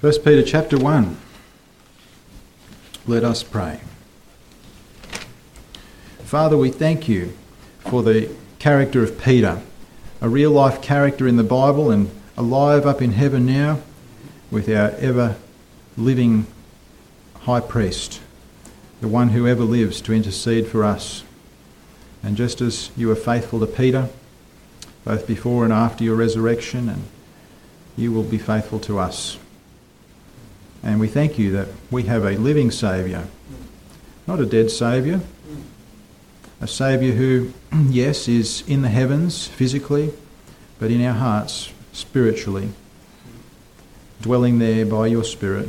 1 Peter chapter 1. Let us pray. Father, we thank you for the character of Peter, a real life character in the Bible and alive up in heaven now with our ever living high priest, the one who ever lives to intercede for us. And just as you were faithful to Peter, both before and after your resurrection, and you will be faithful to us. And we thank you that we have a living Saviour, not a dead Saviour, a Saviour who, yes, is in the heavens physically, but in our hearts spiritually, dwelling there by your Spirit.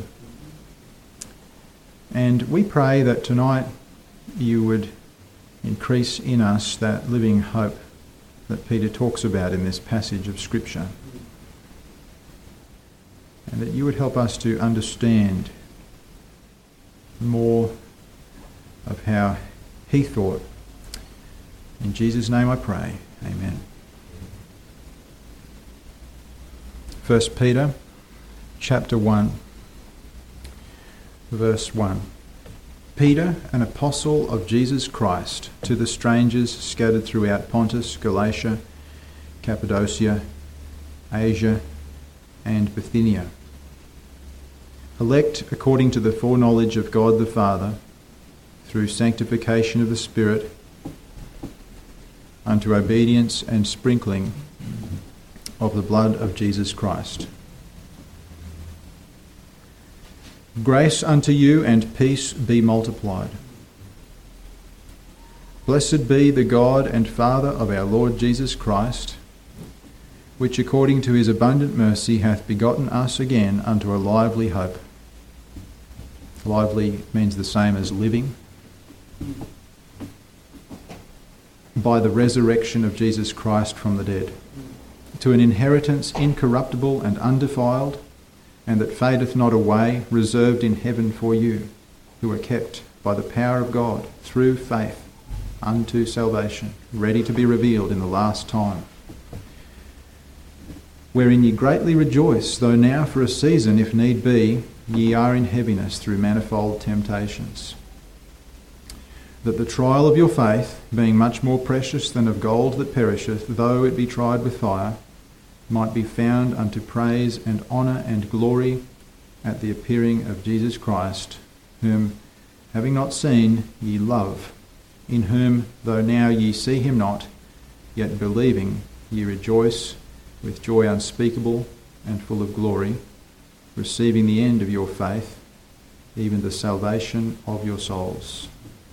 And we pray that tonight you would increase in us that living hope that Peter talks about in this passage of Scripture. And that you would help us to understand more of how he thought. In Jesus' name I pray. Amen. 1 Peter chapter 1, verse 1. Peter, an apostle of Jesus Christ, to the strangers scattered throughout Pontus, Galatia, Cappadocia, Asia, and Bithynia, elect according to the foreknowledge of God the Father, through sanctification of the Spirit, unto obedience and sprinkling of the blood of Jesus Christ. Grace unto you and peace be multiplied. Blessed be the God and Father of our Lord Jesus Christ, which according to his abundant mercy hath begotten us again unto a lively hope. Lively means the same as living. By the resurrection of Jesus Christ from the dead, to an inheritance incorruptible and undefiled, and that fadeth not away, reserved in heaven for you, who are kept by the power of God through faith unto salvation, ready to be revealed in the last time. Wherein ye greatly rejoice, though now for a season, if need be, ye are in heaviness through manifold temptations. That the trial of your faith, being much more precious than of gold that perisheth, though it be tried with fire, might be found unto praise and honour and glory at the appearing of Jesus Christ, whom, having not seen, ye love, in whom, though now ye see him not, yet believing, ye rejoice with joy unspeakable and full of glory, receiving the end of your faith, even the salvation of your souls.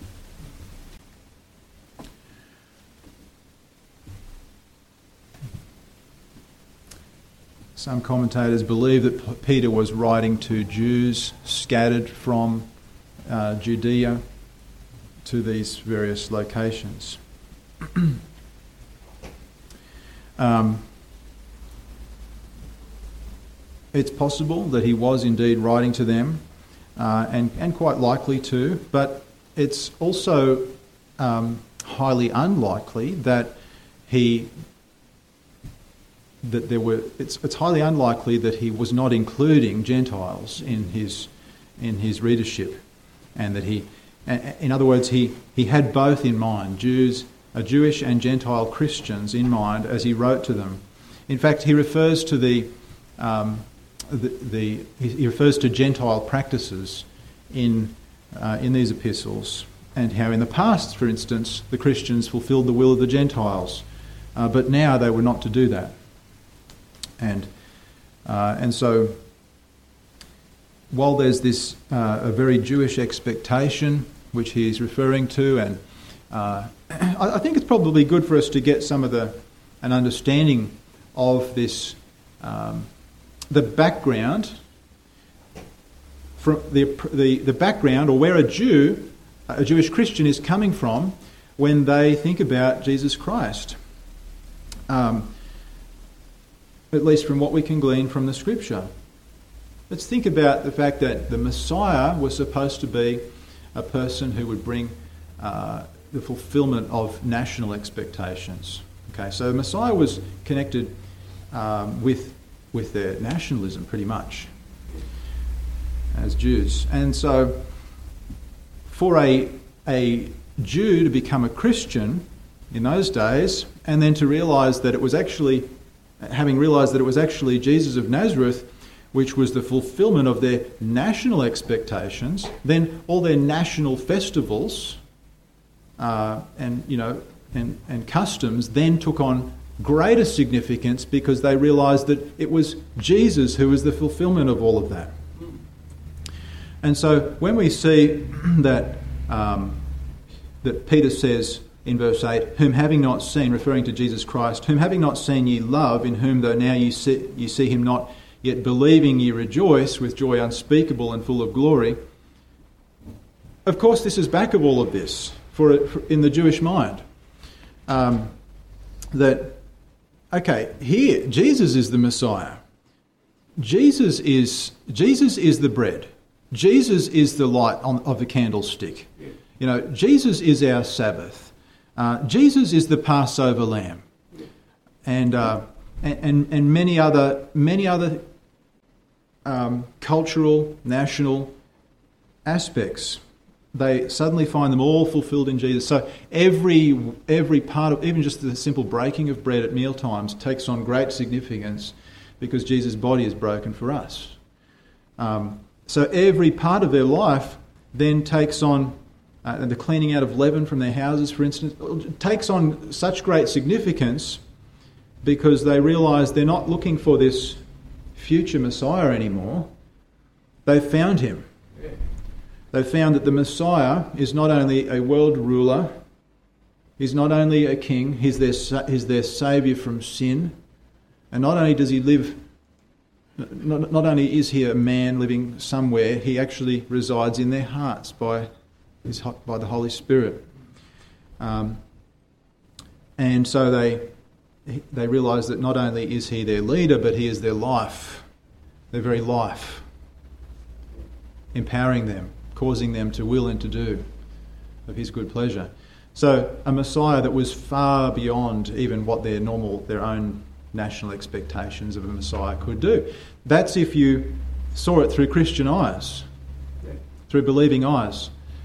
Some commentators believe that Peter was writing to Jews scattered from Judea to these various locations. It's possible that he was indeed writing to them, and quite likely to, but it's also highly unlikely that it's highly unlikely that he was not including Gentiles in his readership, and that in other words, he had both in mind, Jewish and Gentile Christians in mind as he wrote to them. In fact, he refers to he refers to Gentile practices in these epistles, and how in the past, for instance, the Christians fulfilled the will of the Gentiles, but now they were not to do that. And so, while there's this a very Jewish expectation which he is referring to, and I think it's probably good for us to get some of an understanding of this, the background, from the background, or where a Jewish Christian is coming from when they think about Jesus Christ. At least from what we can glean from the Scripture. Let's think about the fact that the Messiah was supposed to be a person who would bring the fulfillment of national expectations. Okay, so the Messiah was connected with their nationalism pretty much. as Jews. And so for a Jew to become a Christian in those days, and then to realise that it was actually, having realised that it was actually Jesus of Nazareth, which was the fulfilment of their national expectations, then all their national festivals and customs then took on greater significance because they realised that it was Jesus who was the fulfilment of all of that. And so when we see that that Peter says in verse 8, whom having not seen, referring to Jesus Christ, whom having not seen ye love, in whom though now ye see him not, yet believing ye rejoice with joy unspeakable and full of glory. Of course, this is back of all of this for in the Jewish mind. That, okay, here, Jesus is the Messiah. Jesus is the bread. Jesus is the light of the candlestick. You know, Jesus is our Sabbath. Jesus is the Passover lamb. And many other cultural, national aspects. They suddenly find them all fulfilled in Jesus. So every part of, even just the simple breaking of bread at meal times, takes on great significance because Jesus' body is broken for us. So every part of their life then takes on, the cleaning out of leaven from their houses, for instance, takes on such great significance because they realise they're not looking for this future Messiah anymore. They've found him. They've found that the Messiah is not only a world ruler, he's not only a king, he's their saviour from sin. And not only does he live, not only is he a man living somewhere, he actually resides in their hearts by the Holy Spirit. And so they realise that not only is he their leader, but he is their life, their very life, empowering them, causing them to will and to do of his good pleasure. So a Messiah that was far beyond even what their own national expectations of a Messiah could do. That's if you saw it through Christian eyes, through believing eyes.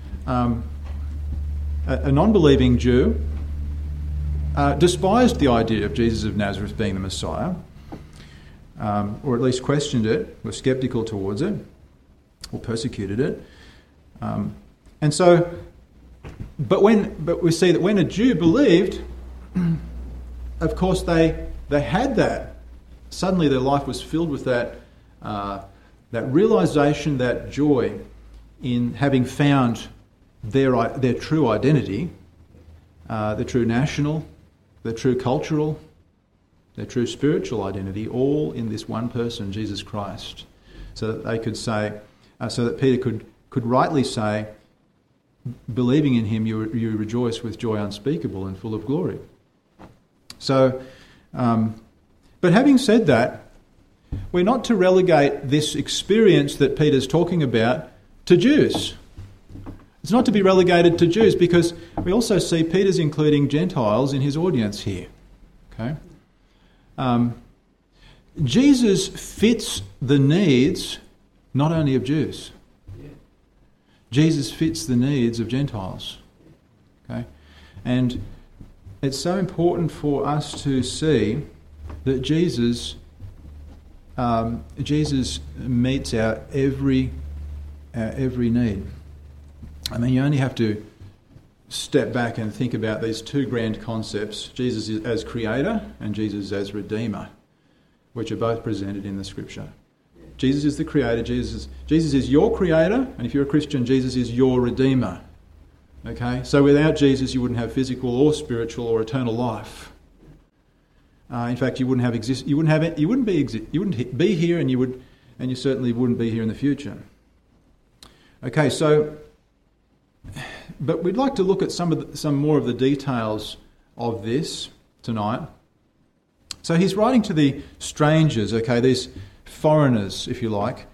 A non-believing Jew despised the idea of Jesus of Nazareth being the Messiah, or at least questioned it, was sceptical towards it, or persecuted it. And so, but we see that when a Jew believed, of course they had that. Suddenly their life was filled with that realisation, that joy in having found their true identity, their true national, their true cultural, their true spiritual identity, all in this one person, Jesus Christ. So that they could say, so that Peter could rightly say, believing in him, you rejoice with joy unspeakable and full of glory. So, but having said that, we're not to relegate this experience that Peter's talking about to Jews. It's not to be relegated to Jews because we also see Peter's including Gentiles in his audience here. Okay, Jesus fits the needs not only of Jews. Jesus fits the needs of Gentiles. Okay, and it's so important for us to see that Jesus meets our every need. I mean, you only have to step back and think about these two grand concepts, Jesus as creator and Jesus as redeemer, which are both presented in the scripture. Jesus is the creator, Jesus is your creator, and if you're a Christian, Jesus is your redeemer. Okay? So without Jesus, you wouldn't have physical or spiritual or eternal life. In fact, you wouldn't be here, and you certainly wouldn't be here in the future. Okay, so, but we'd like to look at some more of the details of this tonight. So he's writing to the strangers, okay, these foreigners, if you like.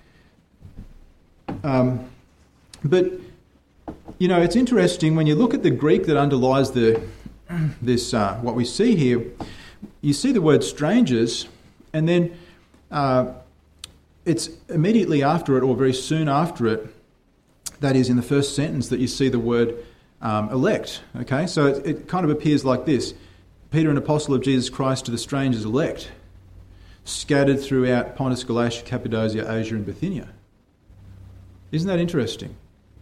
But you know, it's interesting when you look at the Greek that underlies this what we see here. You see the word strangers, and then it's immediately after it, or very soon after it, that is in the first sentence, that you see the word elect. Okay, so it kind of appears like this: Peter, an apostle of Jesus Christ, to the strangers elect, scattered throughout Pontus, Galatia, Cappadocia, Asia and Bithynia. Isn't that interesting?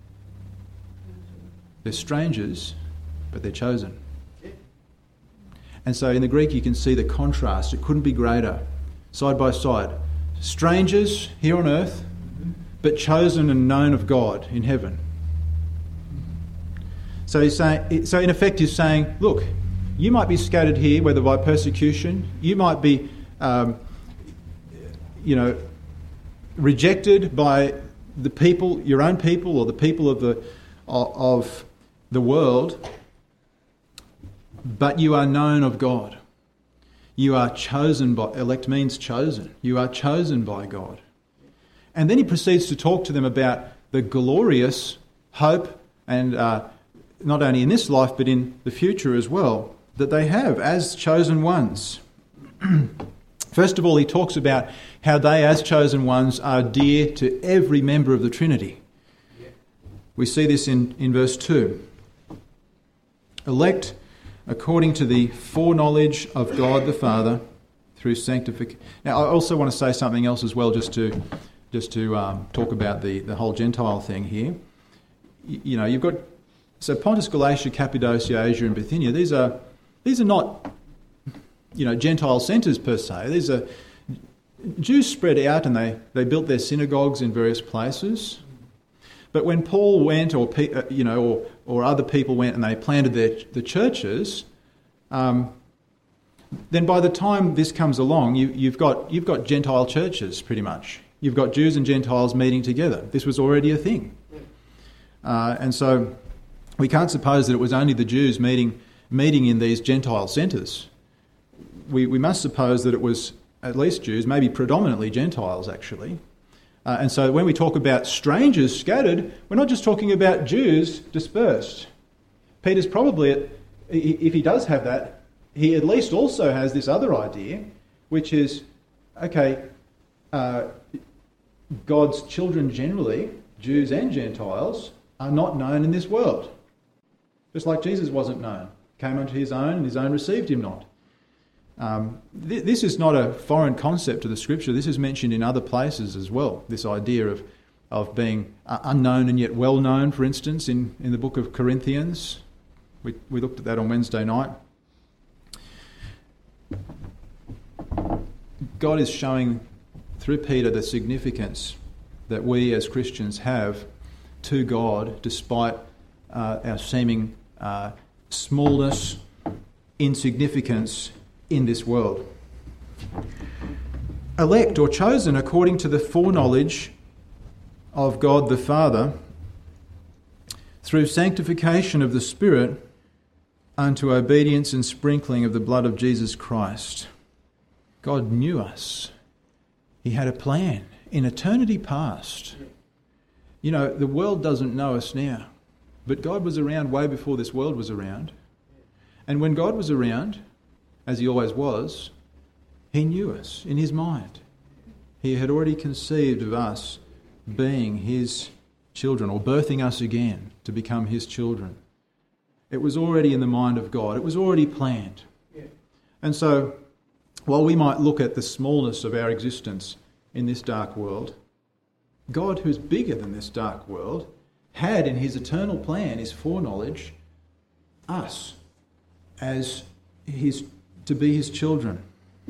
They're strangers, but they're chosen. And so in the Greek you can see the contrast. It couldn't be greater, side by side. Strangers here on earth, but chosen and known of God in heaven. So he's saying, so in effect he's saying, look, you might be scattered here, whether by persecution, you might be, rejected by the people, your own people, or the people of the world, but you are known of God. You are chosen by, elect means chosen. You are chosen by God. And then he proceeds to talk to them about the glorious hope, and not only in this life but in the future as well, that they have as chosen ones. First of all, he talks about how they, as chosen ones, are dear to every member of the Trinity. We see this in verse 2. Elect according to the foreknowledge of God the Father through sanctification. Now, I also want to say something else as well, just to talk about the whole Gentile thing here. You know, you've got, so Pontus, Galatia, Cappadocia, Asia and Bithynia, these are not, Gentile centres per se. These are Jews spread out, and they built their synagogues in various places. But when Paul went, or other people went, and they planted the churches, then by the time this comes along, you've got Gentile churches pretty much. You've got Jews and Gentiles meeting together. This was already a thing, and so we can't suppose that it was only the Jews meeting in these Gentile centres. We must suppose that it was at least Jews, maybe predominantly Gentiles actually. And so when we talk about strangers scattered, we're not just talking about Jews dispersed. Peter's probably, if he does have that, he at least also has this other idea, which is, God's children generally, Jews and Gentiles, are not known in this world. Just like Jesus wasn't known. Came unto his own, and his own received him not. This is not a foreign concept to the Scripture. This is mentioned in other places as well. This idea of being unknown and yet well known, for instance, in the book of Corinthians. We looked at that on Wednesday night. God is showing through Peter the significance that we as Christians have to God, despite our seeming smallness, insignificance in this world. Elect or chosen according to the foreknowledge of God the Father through sanctification of the Spirit unto obedience and sprinkling of the blood of Jesus Christ. God knew us. He had a plan in eternity past. You know, the world doesn't know us now, but God was around way before this world was around. And when God was around, as he always was, he knew us in his mind. He had already conceived of us being his children, or birthing us again to become his children. It was already in the mind of God. It was already planned. Yeah. And so, while we might look at the smallness of our existence in this dark world, God, who's bigger than this dark world, had in his eternal plan, his foreknowledge, us as to be his children.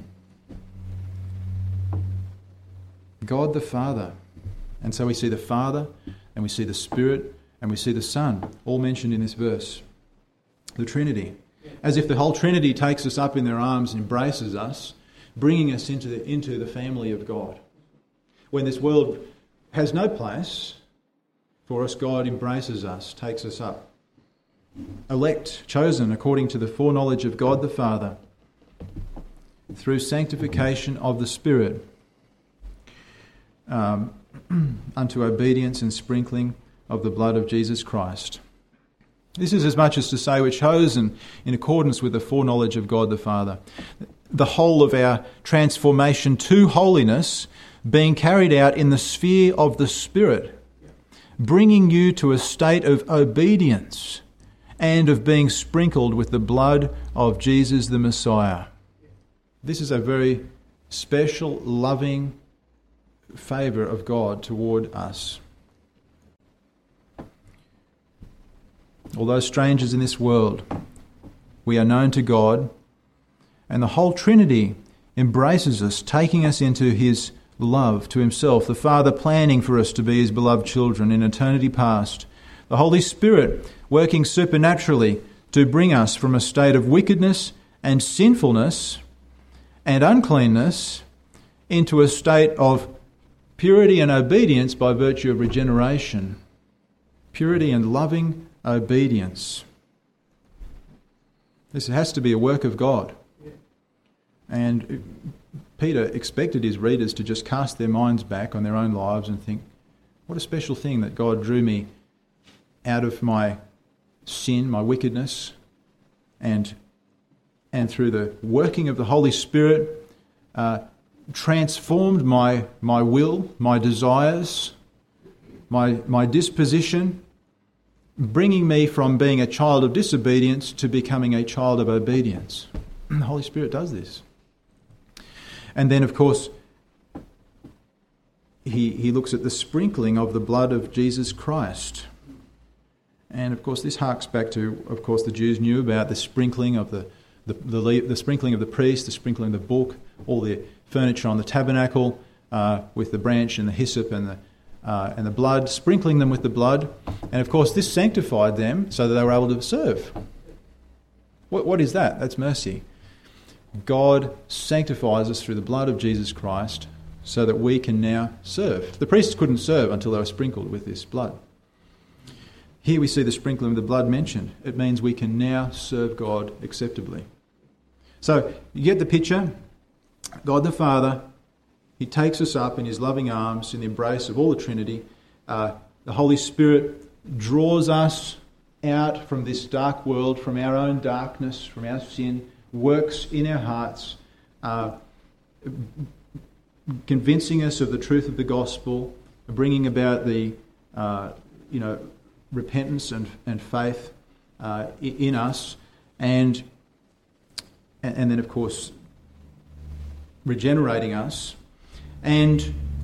God the Father. And so we see the Father, and we see the Spirit, and we see the Son, all mentioned in this verse. The Trinity. As if the whole Trinity takes us up in their arms and embraces us, bringing us into the family of God. When this world has no place for us, God embraces us, takes us up. Elect, chosen according to the foreknowledge of God the Father, through sanctification of the Spirit, unto obedience and sprinkling of the blood of Jesus Christ. This is as much as to say we're chosen in accordance with the foreknowledge of God the Father. The whole of our transformation to holiness being carried out in the sphere of the Spirit, bringing you to a state of obedience and of being sprinkled with the blood of Jesus the Messiah. This is a very special, loving favour of God toward us. Although strangers in this world, we are known to God, and the whole Trinity embraces us, taking us into His love to Himself, the Father planning for us to be His beloved children in eternity past, the Holy Spirit working supernaturally to bring us from a state of wickedness and sinfulness and uncleanness into a state of purity and obedience by virtue of regeneration. Purity and loving obedience. This has to be a work of God. And Peter expected his readers to just cast their minds back on their own lives and think, what a special thing that God drew me out of my sin, my wickedness, and through the working of the Holy Spirit, transformed my will, my desires, my disposition, bringing me from being a child of disobedience to becoming a child of obedience. The Holy Spirit does this. And then, of course, he looks at the sprinkling of the blood of Jesus Christ. And, of course, this harks back to, of course, the Jews knew about the sprinkling of the sprinkling of the priest, the sprinkling of the book, all the furniture on the tabernacle with the branch and the hyssop and the blood, sprinkling them with the blood. And, of course, this sanctified them so that they were able to serve. What is that? That's mercy. God sanctifies us through the blood of Jesus Christ so that we can now serve. The priests couldn't serve until they were sprinkled with this blood. Here we see the sprinkling of the blood mentioned. It means we can now serve God acceptably. So you get the picture. God the Father, He takes us up in His loving arms in the embrace of all the Trinity. The Holy Spirit draws us out from this dark world, from our own darkness, from our sin, works in our hearts, convincing us of the truth of the gospel, bringing about the repentance and faith in us, and then, of course, regenerating us, and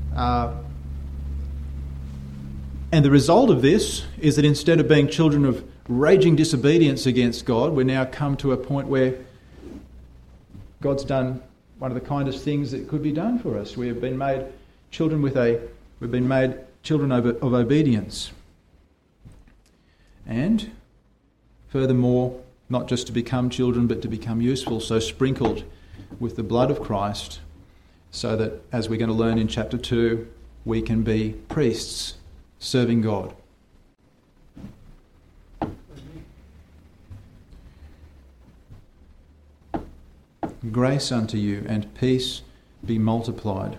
the result of this is that instead of being children of raging disobedience against God, we now come to a point where God's done one of the kindest things that could be done for us. We have been made children of obedience. And furthermore, not just to become children, but to become useful, so sprinkled with the blood of Christ, so that, as we're going to learn in chapter 2, we can be priests serving God. Grace unto you and peace be multiplied.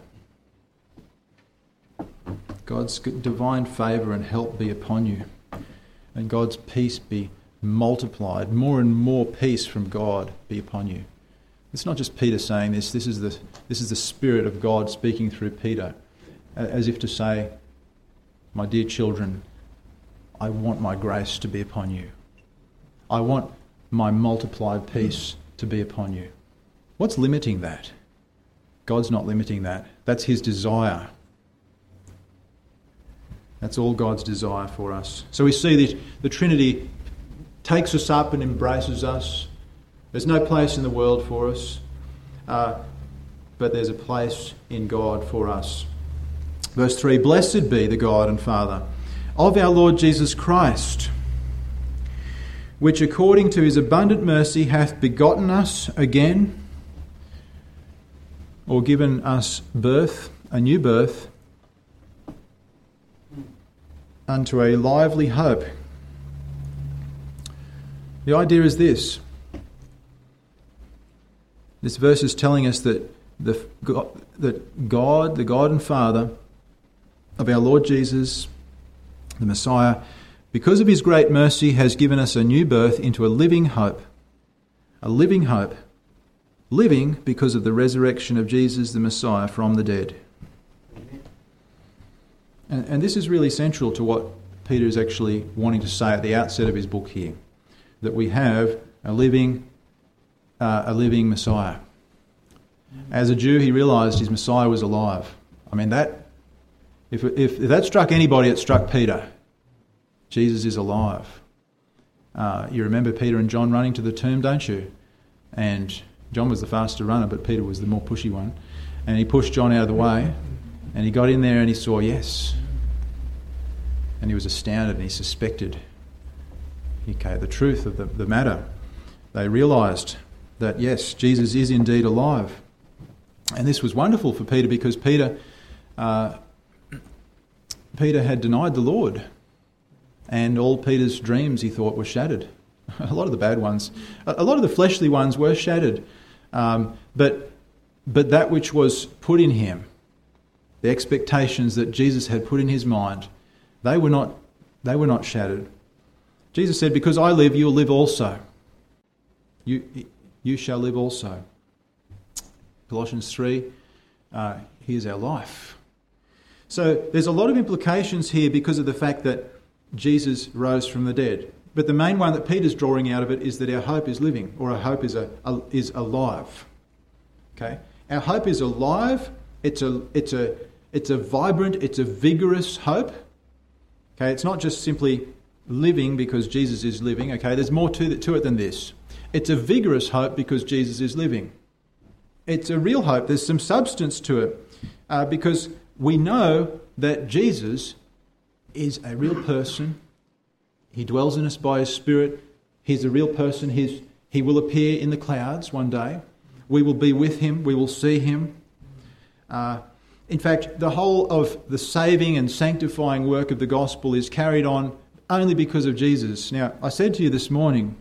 God's divine favour and help be upon you, and God's peace be multiplied. More and more peace from God be upon you. It's not just Peter saying this. This is the Spirit of God speaking through Peter, as if to say, my dear children, I want my grace to be upon you. I want my multiplied peace to be upon you. What's limiting that? God's not limiting that. That's His desire. That's all God's desire for us. So we see that the Trinity takes us up and embraces us. There's no place in the world for us, but there's a place in God for us. Verse 3, Blessed be the God and Father of our Lord Jesus Christ, which according to His abundant mercy hath begotten us again, or given us birth, a new birth, unto a lively hope. The idea is this. This verse is telling us that God, the God and Father of our Lord Jesus, the Messiah, because of His great mercy, has given us a new birth into a living hope. A living hope. Living because of the resurrection of Jesus, the Messiah, from the dead. And this is really central to what Peter is actually wanting to say at the outset of his book here, that we have a living Messiah. As a Jew, he realised his Messiah was alive. I mean, if that struck anybody, it struck Peter. Jesus is alive. You remember Peter and John running to the tomb, don't you? And John was the faster runner, but Peter was the more pushy one. And he pushed John out of the way, and he got in there and he saw, yes. And he was astounded and he suspected, okay, the truth of the matter. They realised that, yes, Jesus is indeed alive. And this was wonderful for Peter, because Peter had denied the Lord. And all Peter's dreams, he thought, were shattered. A lot of the bad ones, a lot of the fleshly ones were shattered. But that which was put in him, the expectations that Jesus had put in his mind, they were not shattered. Jesus said, because I live, you'll live also. You shall live also. Colossians 3, here's our life. So there's a lot of implications here because of the fact that Jesus rose from the dead. But the main one that Peter's drawing out of it is that our hope is living, or our hope is alive. Okay, our hope is alive. It's a vibrant, it's a vigorous hope. Okay, it's not just simply living because Jesus is living. Okay, there's more to it than this. It's a vigorous hope because Jesus is living. It's a real hope. There's some substance to it because we know that Jesus is a real person. He dwells in us by His Spirit. He's a real person. He will appear in the clouds one day. We will be with Him. We will see Him. In fact, the whole of the saving and sanctifying work of the gospel is carried on only because of Jesus. Now, I said to you this morning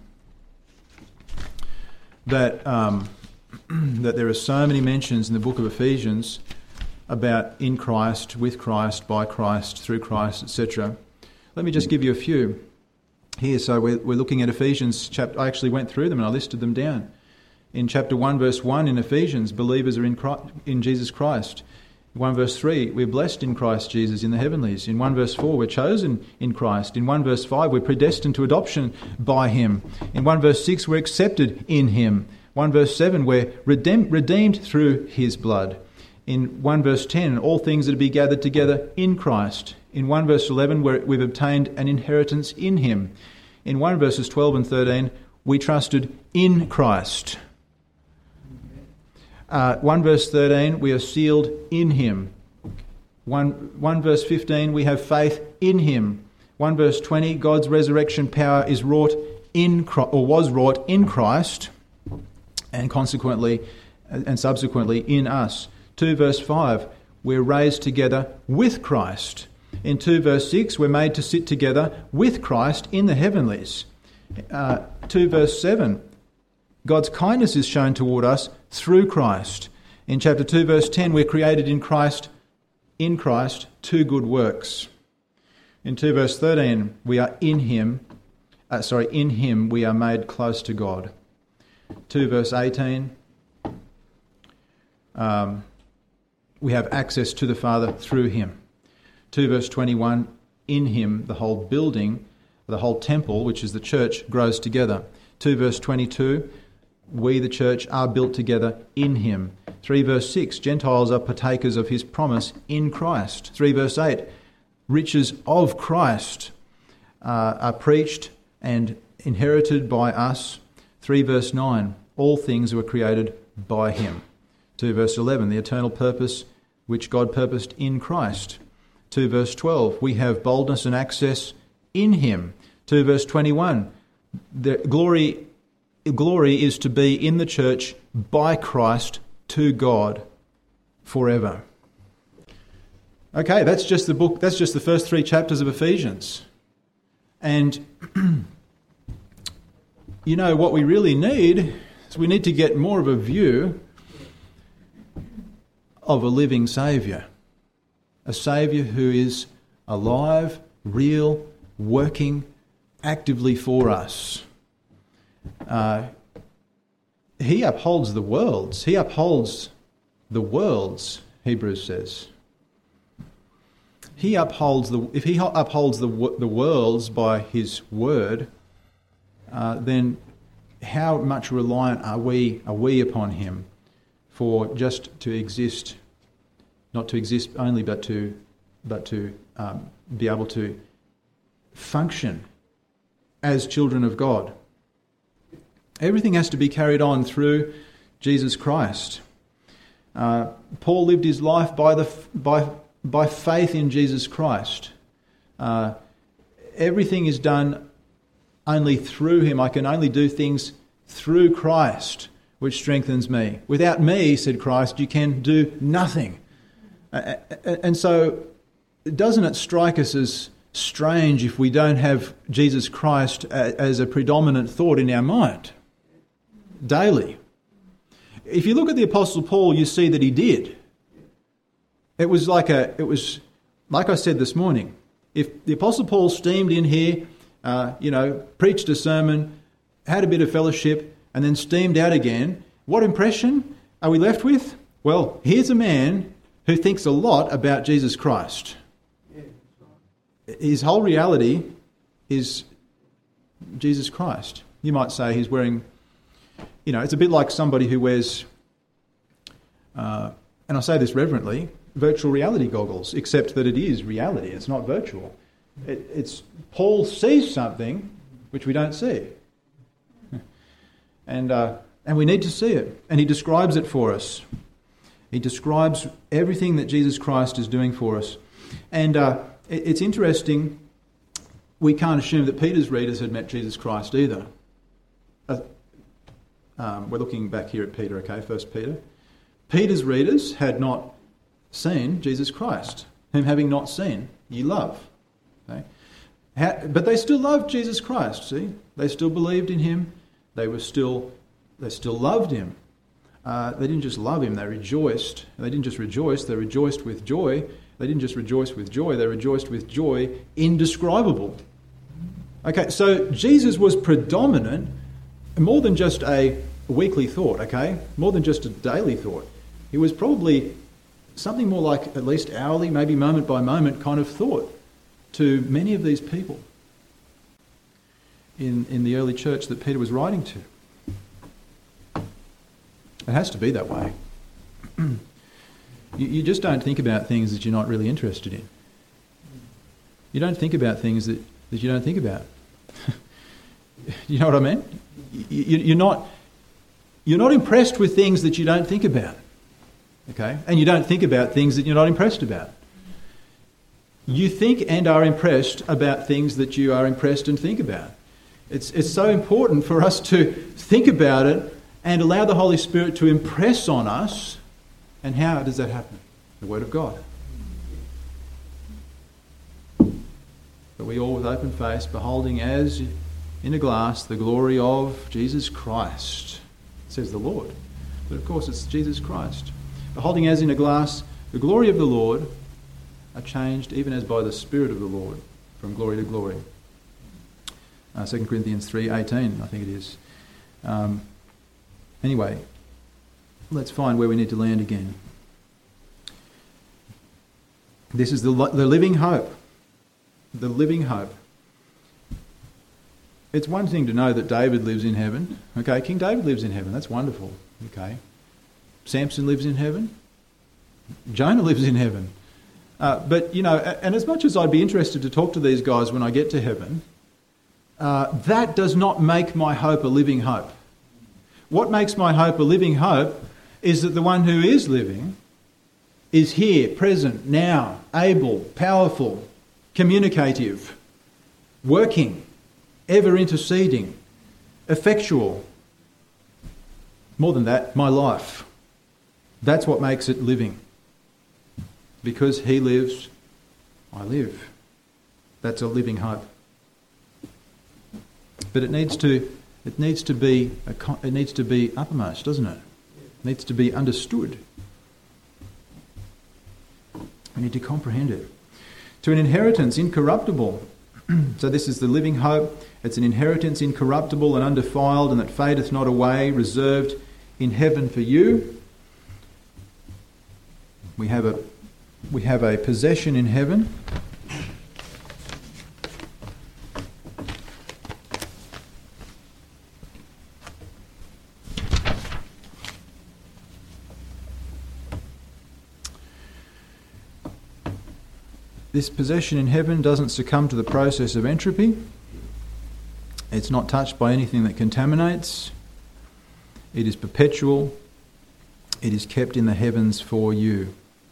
that that there are so many mentions in the book of Ephesians about in Christ, with Christ, by Christ, through Christ, etc. Let me just give you a few here. So we're looking at Ephesians chapter. I actually went through them and I listed them down. In chapter 1, verse 1 in Ephesians, believers are in Jesus Christ. 1 verse 3, we're blessed in Christ Jesus in the heavenlies. In 1 verse 4, we're chosen in Christ. In 1 verse 5, we're predestined to adoption by Him. In 1 verse 6, we're accepted in Him. 1 verse 7, we're redeemed through His blood. In 1 verse 10, all things are to be gathered together in Christ. In 1 verse 11, we've obtained an inheritance in Him. In 1 verses 12 and 13, we trusted in Christ. 1 verse 13, we are sealed in Him. 1 verse 15, we have faith in Him. 1 verse 20, God's resurrection power is was wrought in Christ, and consequently and subsequently in us. 2 verse 5, we're raised together with Christ. In 2 verse 6, we're made to sit together with Christ in the heavenlies. 2 verse 7, God's kindness is shown toward us through Christ. In chapter 2 verse 10, we're created in Christ to good works. In 2 verse 13, we are in Him we are made close to God. 2 verse 18, we have access to the Father through Him. 2 verse 21, in Him the whole building, the whole temple, which is the church, grows together. 2 verse 22, we the church are built together in Him. 3 verse 6, Gentiles are partakers of His promise in Christ. 3 verse 8, riches of Christ are preached and inherited by us. 3 verse 9, all things were created by Him. 2 verse 11, the eternal purpose which God purposed in Christ. 2 verse 12, we have boldness and access in Him. 2 verse 21, the glory is to be in the church by Christ to God forever. Okay, that's just the book. That's just the first 3 chapters of Ephesians. And you know what we really need is we need to get more of a view of a living Saviour. A Saviour who is alive, real, working actively for us. He upholds the worlds. He upholds the worlds, Hebrews says. if he upholds the worlds by his word, then how much reliant are we upon him for just to exist, not to exist only, but to be able to function as children of God. Everything has to be carried on through Jesus Christ. Paul lived his life by faith in Jesus Christ. Everything is done only through him. I can only do things through Christ, which strengthens me. Without me, said Christ, you can do nothing. And so, doesn't it strike us as strange if we don't have Jesus Christ as a predominant thought in our mind daily? If you look at the Apostle Paul, you see that he did. It was like I said this morning. If the Apostle Paul steamed in here, preached a sermon, had a bit of fellowship, and then steamed out again, what impression are we left with? Well, here's a man who thinks a lot about Jesus Christ. His whole reality is Jesus Christ. You might say he's wearing, it's a bit like somebody who wears, and I say this reverently, virtual reality goggles, except that it is reality, it's not virtual. It's Paul sees something which we don't see. And we need to see it. And he describes it for us. He describes everything that Jesus Christ is doing for us. And it's interesting, we can't assume that Peter's readers had met Jesus Christ either. We're looking back here at Peter, okay, 1 Peter. Peter's readers had not seen Jesus Christ, whom having not seen, ye love. Okay? But they still loved Jesus Christ, see? They still believed in him. They still loved him. They didn't just love him, they rejoiced. They didn't just rejoice, they rejoiced with joy. They didn't just rejoice with joy, they rejoiced with joy indescribable. Okay, so Jesus was predominant, more than just a weekly thought, okay? More than just a daily thought. He was probably something more like at least hourly, maybe moment by moment kind of thought to many of these people in the early church that Peter was writing to. It has to be that way. You just don't think about things that you're not really interested in. You don't think about things that you don't think about. You know what I mean? You're not impressed with things that you don't think about. Okay? And you don't think about things that you're not impressed about. You think and are impressed about things that you are impressed and think about. It's so important for us to think about it and allow the Holy Spirit to impress on us. And how does that happen? The Word of God. But we all with open face, beholding as in a glass the glory of Jesus Christ, says the Lord. But of course it's Jesus Christ. Beholding as in a glass the glory of the Lord, are changed even as by the Spirit of the Lord, from glory to glory. 2 Corinthians 3:18, I think it is. Anyway, let's find where we need to land again. This is the living hope. The living hope. It's one thing to know that David lives in heaven. Okay, King David lives in heaven. That's wonderful. Okay. Samson lives in heaven. Jonah lives in heaven. But, and as much as I'd be interested to talk to these guys when I get to heaven, that does not make my hope a living hope. What makes my hope a living hope is that the one who is living is here, present, now, able, powerful, communicative, working, ever interceding, effectual. More than that, my life. That's what makes it living. Because he lives, I live. That's a living hope. But it needs to be uppermost, doesn't it? It needs to be understood. We need to comprehend it. To an inheritance incorruptible. So this is the living hope. It's an inheritance incorruptible and undefiled, and that fadeth not away, reserved in heaven for you. We have we have a possession in heaven. This possession in heaven doesn't succumb to the process of entropy. It's not touched by anything that contaminates. It is perpetual. It is kept in the heavens for you.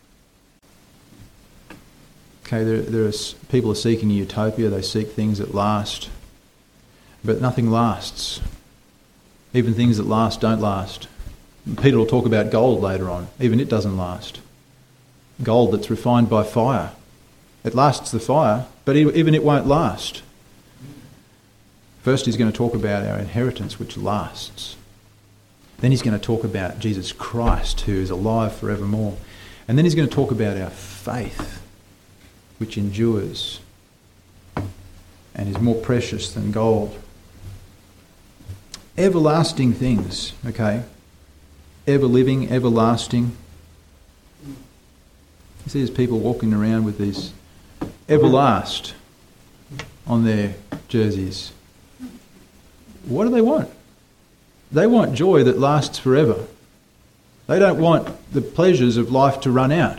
Okay, people are seeking utopia. They seek things that last. But nothing lasts. Even things that last don't last. Peter will talk about gold later on. Even it doesn't last. Gold that's refined by fire. It lasts the fire, but even it won't last. First he's going to talk about our inheritance, which lasts. Then he's going to talk about Jesus Christ, who is alive forevermore. And then he's going to talk about our faith, which endures and is more precious than gold. Everlasting things, okay? Ever living, everlasting. You see there's people walking around with these Everlast on their jerseys. What do they want? They want joy that lasts forever. They don't want the pleasures of life to run out.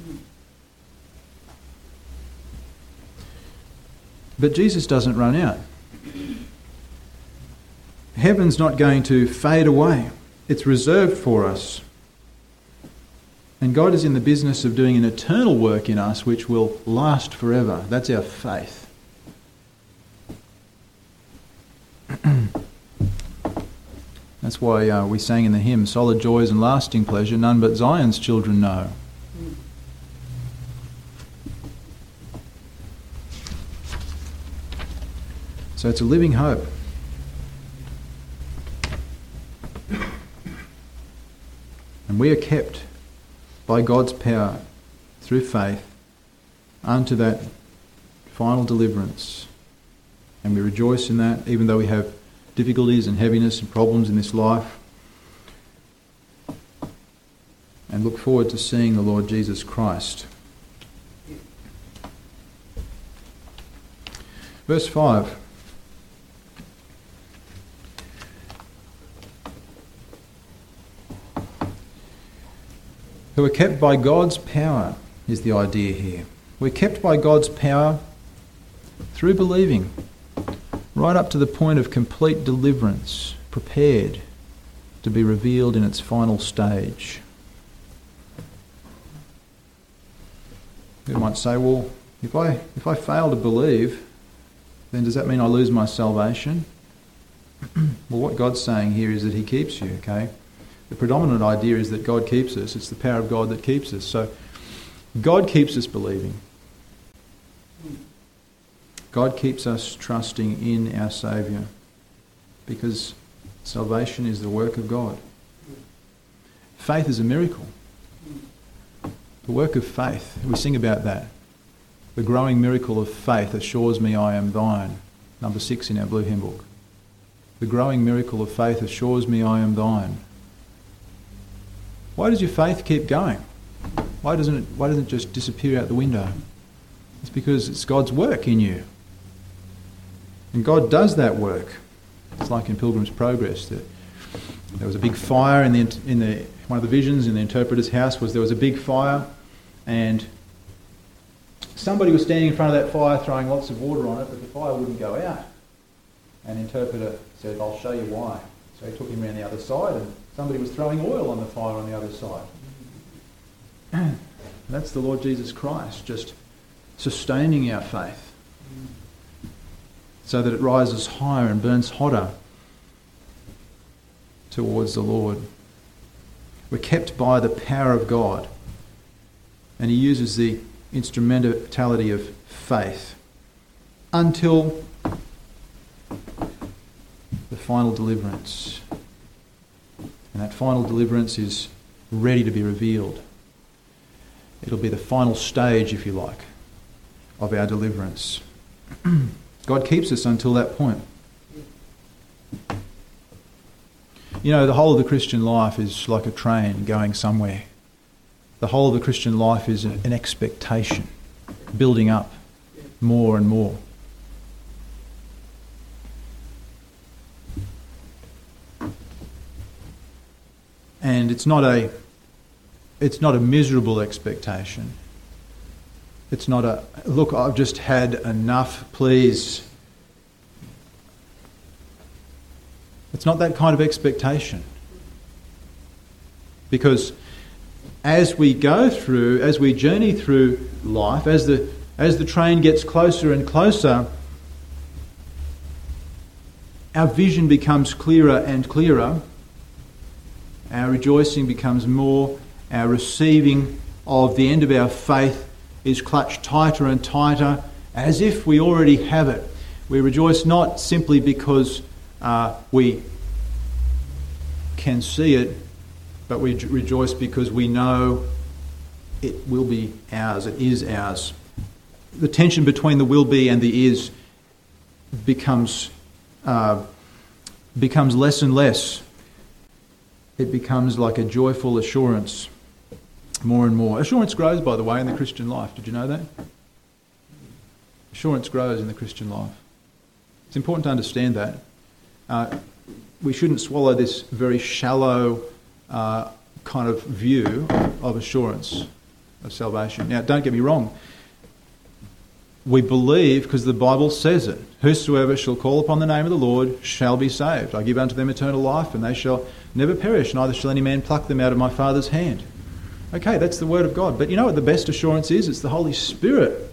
But Jesus doesn't run out. Heaven's not going to fade away. It's reserved for us. And God is in the business of doing an eternal work in us which will last forever. That's our faith. That's why we sang in the hymn, solid joys and lasting pleasure, none but Zion's children know. So it's a living hope. And we are kept by God's power through faith unto that final deliverance. And we rejoice in that, even though we have difficulties and heaviness and problems in this life. And look forward to seeing the Lord Jesus Christ. Verse 5. Who are kept by God's power is the idea here. We're kept by God's power through believing, right up to the point of complete deliverance, prepared to be revealed in its final stage. You might say, well, if I fail to believe, then does that mean I lose my salvation? Well, what God's saying here is that he keeps you, okay? The predominant idea is that God keeps us. It's the power of God that keeps us. So God keeps us believing. God keeps us trusting in our Saviour, because salvation is the work of God. Faith is a miracle. The work of faith, we sing about that. The growing miracle of faith assures me I am thine. Number 6 in our blue hymn book. The growing miracle of faith assures me I am thine. Why does your faith keep going? Why doesn't it just disappear out the window? It's because it's God's work in you. And God does that work. It's like in Pilgrim's Progress. There was a big fire in one of the visions in the interpreter's house there was a big fire, and somebody was standing in front of that fire throwing lots of water on it, but the fire wouldn't go out. And the interpreter said, I'll show you why. So he took him around the other side, and somebody was throwing oil on the fire on the other side. And that's the Lord Jesus Christ, just sustaining our faith so that it rises higher and burns hotter towards the Lord. We're kept by the power of God, and he uses the instrumentality of faith until the final deliverance. And that final deliverance is ready to be revealed. It'll be the final stage, if you like, of our deliverance. God keeps us until that point. You know, the whole of the Christian life is like a train going somewhere. The whole of the Christian life is an expectation, building up more and more. And it's not a miserable expectation. It's not a, look, I've just had enough, please. It's not that kind of expectation. Because as we journey through life, as the train gets closer and closer, our vision becomes clearer and clearer. Our rejoicing becomes more. Our receiving of the end of our faith is clutched tighter and tighter, as if we already have it. We rejoice not simply because we can see it, but we rejoice because we know it will be ours, it is ours. The tension between the will be and the is becomes less and less. It becomes like a joyful assurance, more and more. Assurance grows, by the way, in the Christian life. Did you know that? Assurance grows in the Christian life. It's important to understand that. We shouldn't swallow this very shallow kind of view of assurance of salvation. Now, don't get me wrong. We believe because the Bible says it. Whosoever shall call upon the name of the Lord shall be saved. I give unto them eternal life, and they shall never perish, neither shall any man pluck them out of my Father's hand. Okay, that's the word of God. But you know what the best assurance is? It's the Holy Spirit.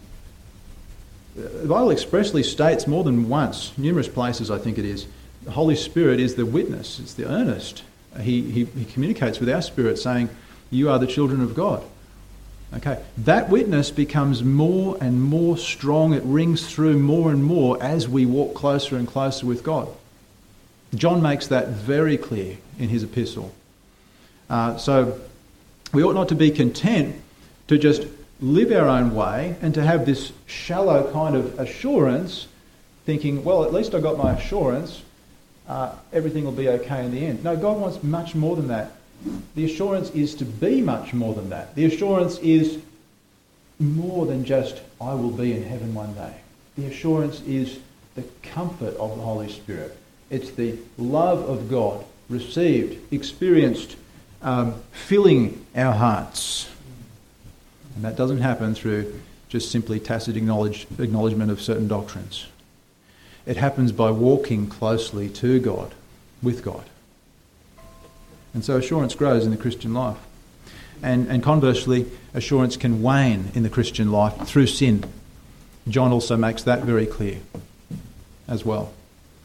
The Bible expressly states more than once, numerous places I think it is, the Holy Spirit is the witness, it's the earnest. He communicates with our spirit saying, you are the children of God. Okay, that witness becomes more and more strong. It rings through more and more as we walk closer and closer with God. John makes that very clear in his epistle. So we ought not to be content to just live our own way and to have this shallow kind of assurance, thinking, well, at least I got my assurance, everything will be okay in the end. No, God wants much more than that. The assurance is to be much more than that. The assurance is more than just, I will be in heaven one day. The assurance is the comfort of the Holy Spirit. It's the love of God, received, experienced, filling our hearts. And that doesn't happen through just simply tacit acknowledgement of certain doctrines. It happens by walking closely to God, with God. And so assurance grows in the Christian life. And conversely, assurance can wane in the Christian life through sin. John also makes that very clear as well.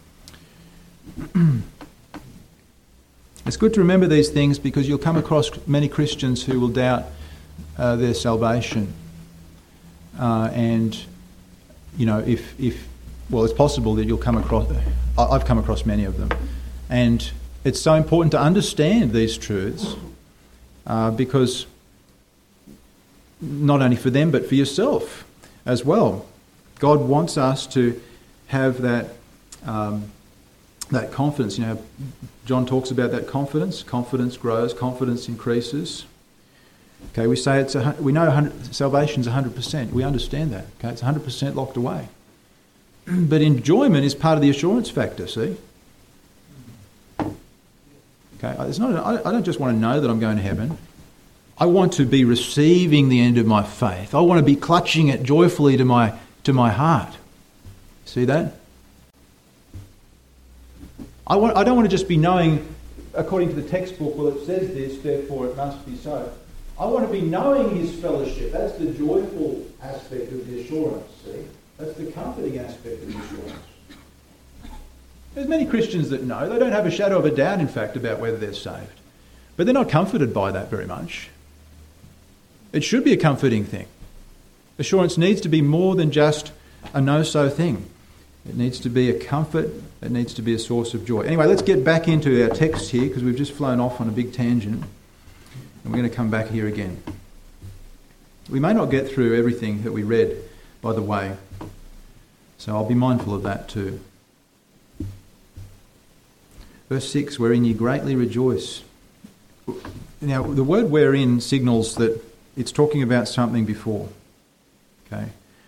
It's good to remember these things because you'll come across many Christians who will doubt their salvation. And, you know, well, it's possible that you'll come across... I've come across many of them. And it's so important to understand these truths because not only for them but for yourself as well. God wants us to have that confidence. You know, John talks about that confidence. Confidence grows, confidence increases. Okay, we say we know salvation's 100%. We understand that. Okay, it's 100% locked away. But enjoyment is part of the assurance factor. See. Okay, I don't just want to know that I'm going to heaven. I want to be receiving the end of my faith. I want to be clutching it joyfully to my heart. See that? I don't want to just be knowing, according to the textbook, well, it says this, therefore it must be so. I want to be knowing his fellowship. That's the joyful aspect of the assurance, see? That's the comforting aspect of the assurance. There's many Christians that know. They don't have a shadow of a doubt, in fact, about whether they're saved. But they're not comforted by that very much. It should be a comforting thing. Assurance needs to be more than just a no-so thing. It needs to be a comfort. It needs to be a source of joy. Anyway, let's get back into our text here because we've just flown off on a big tangent. And we're going to come back here again. We may not get through everything that we read, by the way. So I'll be mindful of that too. Verse 6, wherein ye greatly rejoice. Now, the word wherein signals that it's talking about something before. Okay?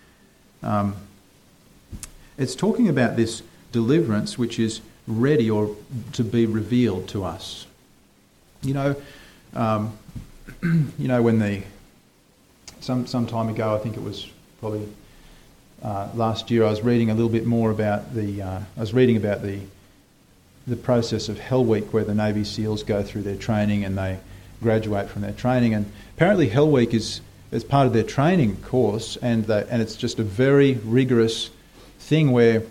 It's talking about this deliverance which is ready or to be revealed to us. You know, when some time ago, I think it was probably last year, I was reading a little bit more about the process of Hell Week, where the Navy SEALs go through their training and they graduate from their training. And apparently Hell Week is part of their training course, and it's just a very rigorous thing where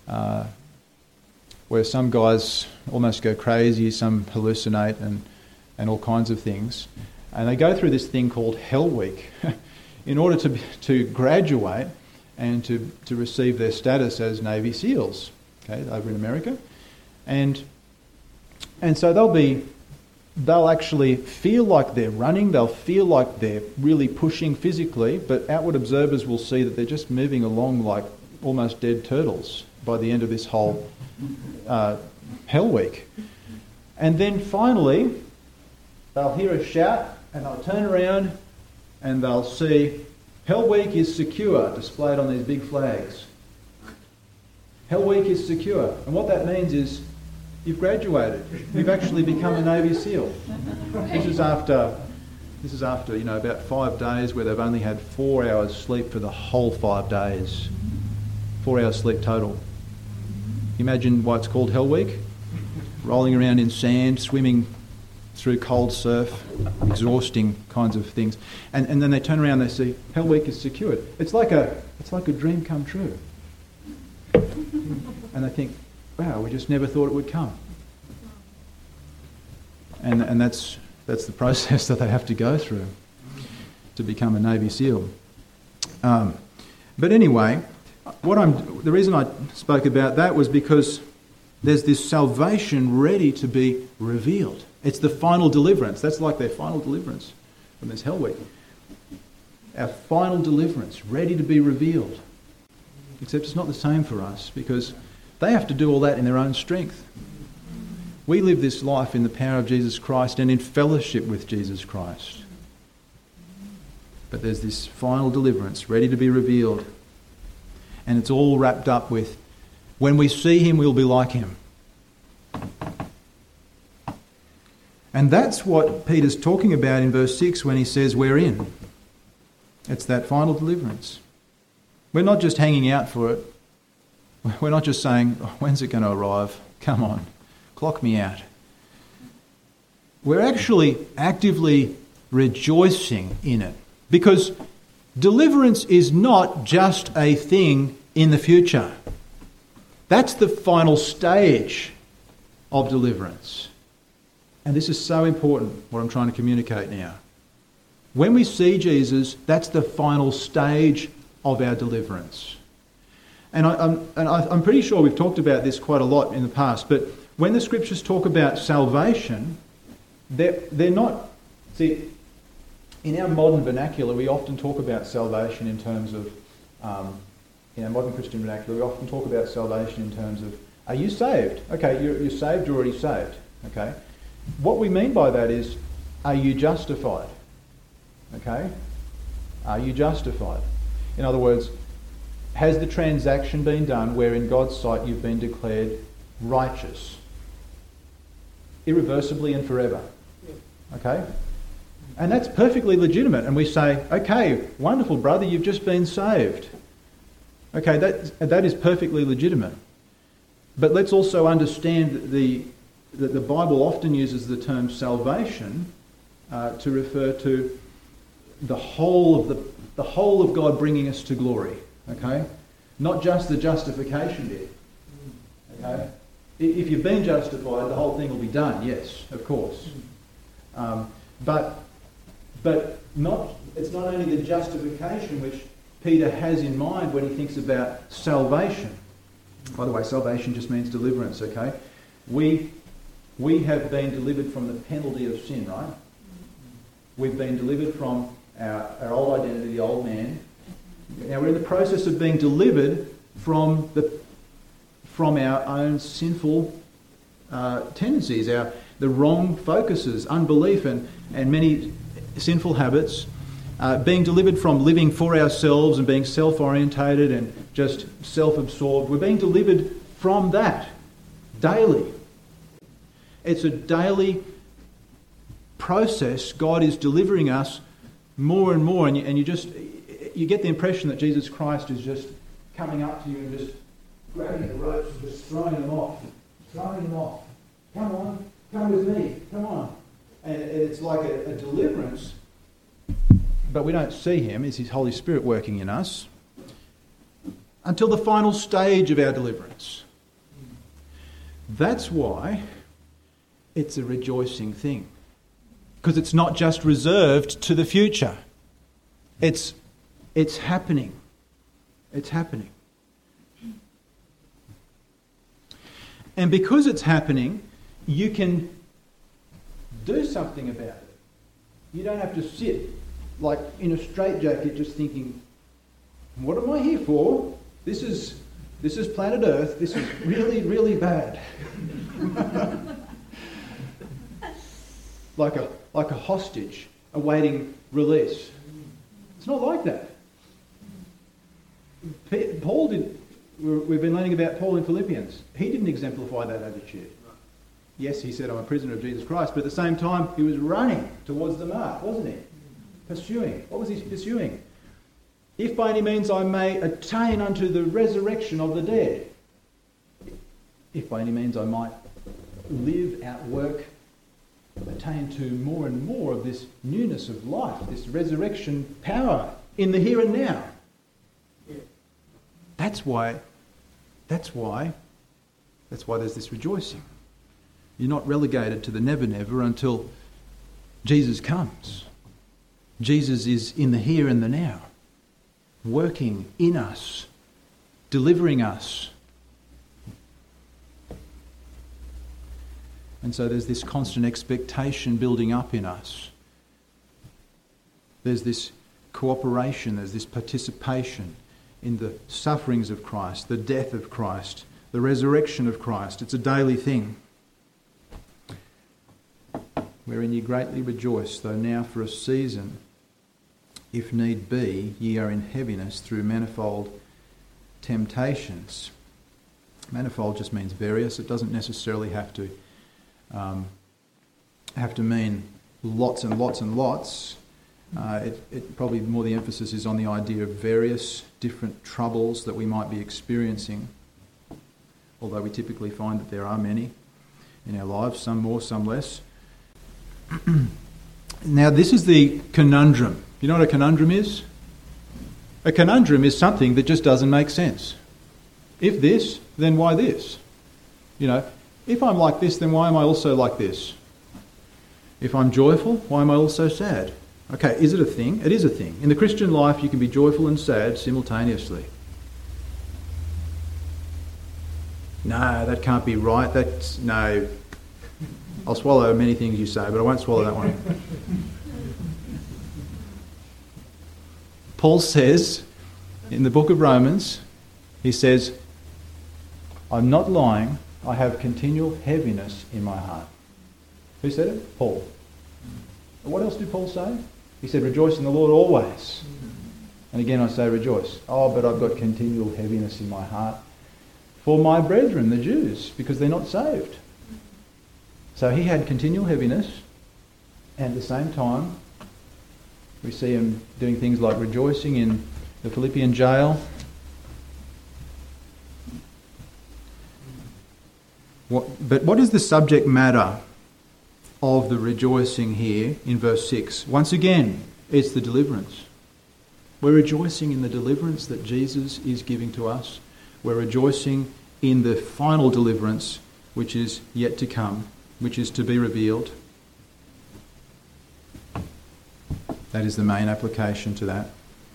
some guys almost go crazy, some hallucinate and all kinds of things. And they go through this thing called Hell Week in order to graduate and to receive their status as Navy SEALs, okay, over in America. And so they'll actually feel like they're running, they'll feel like they're really pushing physically, but outward observers will see that they're just moving along like almost dead turtles by the end of this whole Hell Week. And then finally, they'll hear a shout and they'll turn around and they'll see Hell Week is secure displayed on these big flags. Hell Week is secure. And what that means is you've graduated. You've actually become a Navy SEAL. This is after about 5 days where they've only had 4 hours sleep for the whole 5 days. 4 hours sleep total. Imagine why it's called Hell Week. Rolling around in sand, swimming through cold surf, exhausting kinds of things. And then they turn around and they see Hell Week is secured. It's like a dream come true. And they think, wow, we just never thought it would come. And that's the process that they have to go through to become a Navy SEAL. But anyway, the reason I spoke about that was because there's this salvation ready to be revealed. It's the final deliverance. That's like their final deliverance from this Hell Week. Our final deliverance, ready to be revealed. Except it's not the same for us, because they have to do all that in their own strength. We live this life in the power of Jesus Christ and in fellowship with Jesus Christ. But there's this final deliverance ready to be revealed. And it's all wrapped up with, when we see him, we'll be like him. And that's what Peter's talking about in verse 6 when he says we're in. It's that final deliverance. We're not just hanging out for it. We're not just saying, when's it going to arrive? Come on, clock me out. We're actually actively rejoicing in it, because deliverance is not just a thing in the future. That's the final stage of deliverance. And this is so important, what I'm trying to communicate now. When we see Jesus, that's the final stage of our deliverance. And I'm pretty sure we've talked about this quite a lot in the past, but when the scriptures talk about salvation, they're not... See, in our modern vernacular, we often talk about salvation in terms of... in our modern Christian vernacular, we often talk about salvation in terms of, are you saved? Okay, you're saved, you're already saved. Okay? What we mean by that is, are you justified? Okay? Are you justified? In other words, has the transaction been done where in God's sight you've been declared righteous? Irreversibly and forever. Okay? And that's perfectly legitimate. And we say, okay, wonderful brother, you've just been saved. Okay, that is perfectly legitimate. But let's also understand that the Bible often uses the term salvation to refer to the whole of God bringing us to glory. Okay, not just the justification bit. Okay, if you've been justified, the whole thing will be done. Yes, of course. But not. It's not only the justification which Peter has in mind when he thinks about salvation. By the way, salvation just means deliverance. Okay, we have been delivered from the penalty of sin, right? We've been delivered from our old identity, the old man. Now we're in the process of being delivered from our own sinful tendencies. the wrong focuses, unbelief and many sinful habits, being delivered from living for ourselves and being self-orientated and just self-absorbed. We're being delivered from that daily. It's a daily process. God is delivering us more and more, and you get the impression that Jesus Christ is just coming up to you and just grabbing the ropes and just throwing them off. Come on, come with me, come on. And it's like a deliverance, but we don't see him. It's his Holy Spirit working in us until the final stage of our deliverance. That's why it's a rejoicing thing, because it's not just reserved to the future. It's happening. It's happening. And because it's happening, you can do something about it. You don't have to sit like in a straitjacket just thinking, what am I here for? This is planet Earth. This is really, really bad. like a hostage awaiting release. It's not like that. Paul did. We've been learning about Paul in Philippians. He didn't exemplify that attitude. Yes, he said, I'm a prisoner of Jesus Christ, but at the same time, he was running towards the mark, wasn't he? Pursuing. What was he pursuing? If by any means I may attain unto the resurrection of the dead. If by any means I might live, outwork, attain to more and more of this newness of life, this resurrection power in the here and now. That's why there's this rejoicing. You're not relegated to the never until Jesus comes. Jesus is in the here and the now, working in us, delivering us. And so there's this constant expectation building up in us. There's this cooperation, there's this participation in the sufferings of Christ, the death of Christ, the resurrection of Christ. It's a daily thing. Wherein ye greatly rejoice, though now for a season, if need be, ye are in heaviness through manifold temptations. Manifold just means various. It doesn't necessarily have to mean lots and lots and lots. It probably more the emphasis is on the idea of various different troubles that we might be experiencing, although we typically find that there are many in our lives, some more, some less. Now, this is the conundrum. You know what a conundrum is? A conundrum is something that just doesn't make sense. If this, then why this? You know, if I'm like this, then why am I also like this? If I'm joyful, why am I also sad? Okay, is it a thing? It is a thing. In the Christian life, you can be joyful and sad simultaneously. No, that can't be right. No. I'll swallow many things you say, but I won't swallow that one. Paul says in the book of Romans, he says, I'm not lying, I have continual heaviness in my heart. Who said it? Paul. What else did Paul say? He said, rejoice in the Lord always. And again I say rejoice. Oh, but I've got continual heaviness in my heart for my brethren, the Jews, because they're not saved. So he had continual heaviness, and at the same time, we see him doing things like rejoicing in the Philippian jail. But what is the subject matter of the rejoicing here in verse 6? Once again, it's the deliverance. We're rejoicing in the deliverance that Jesus is giving to us. We're rejoicing in the final deliverance which is yet to come, which is to be revealed. That is the main application to that.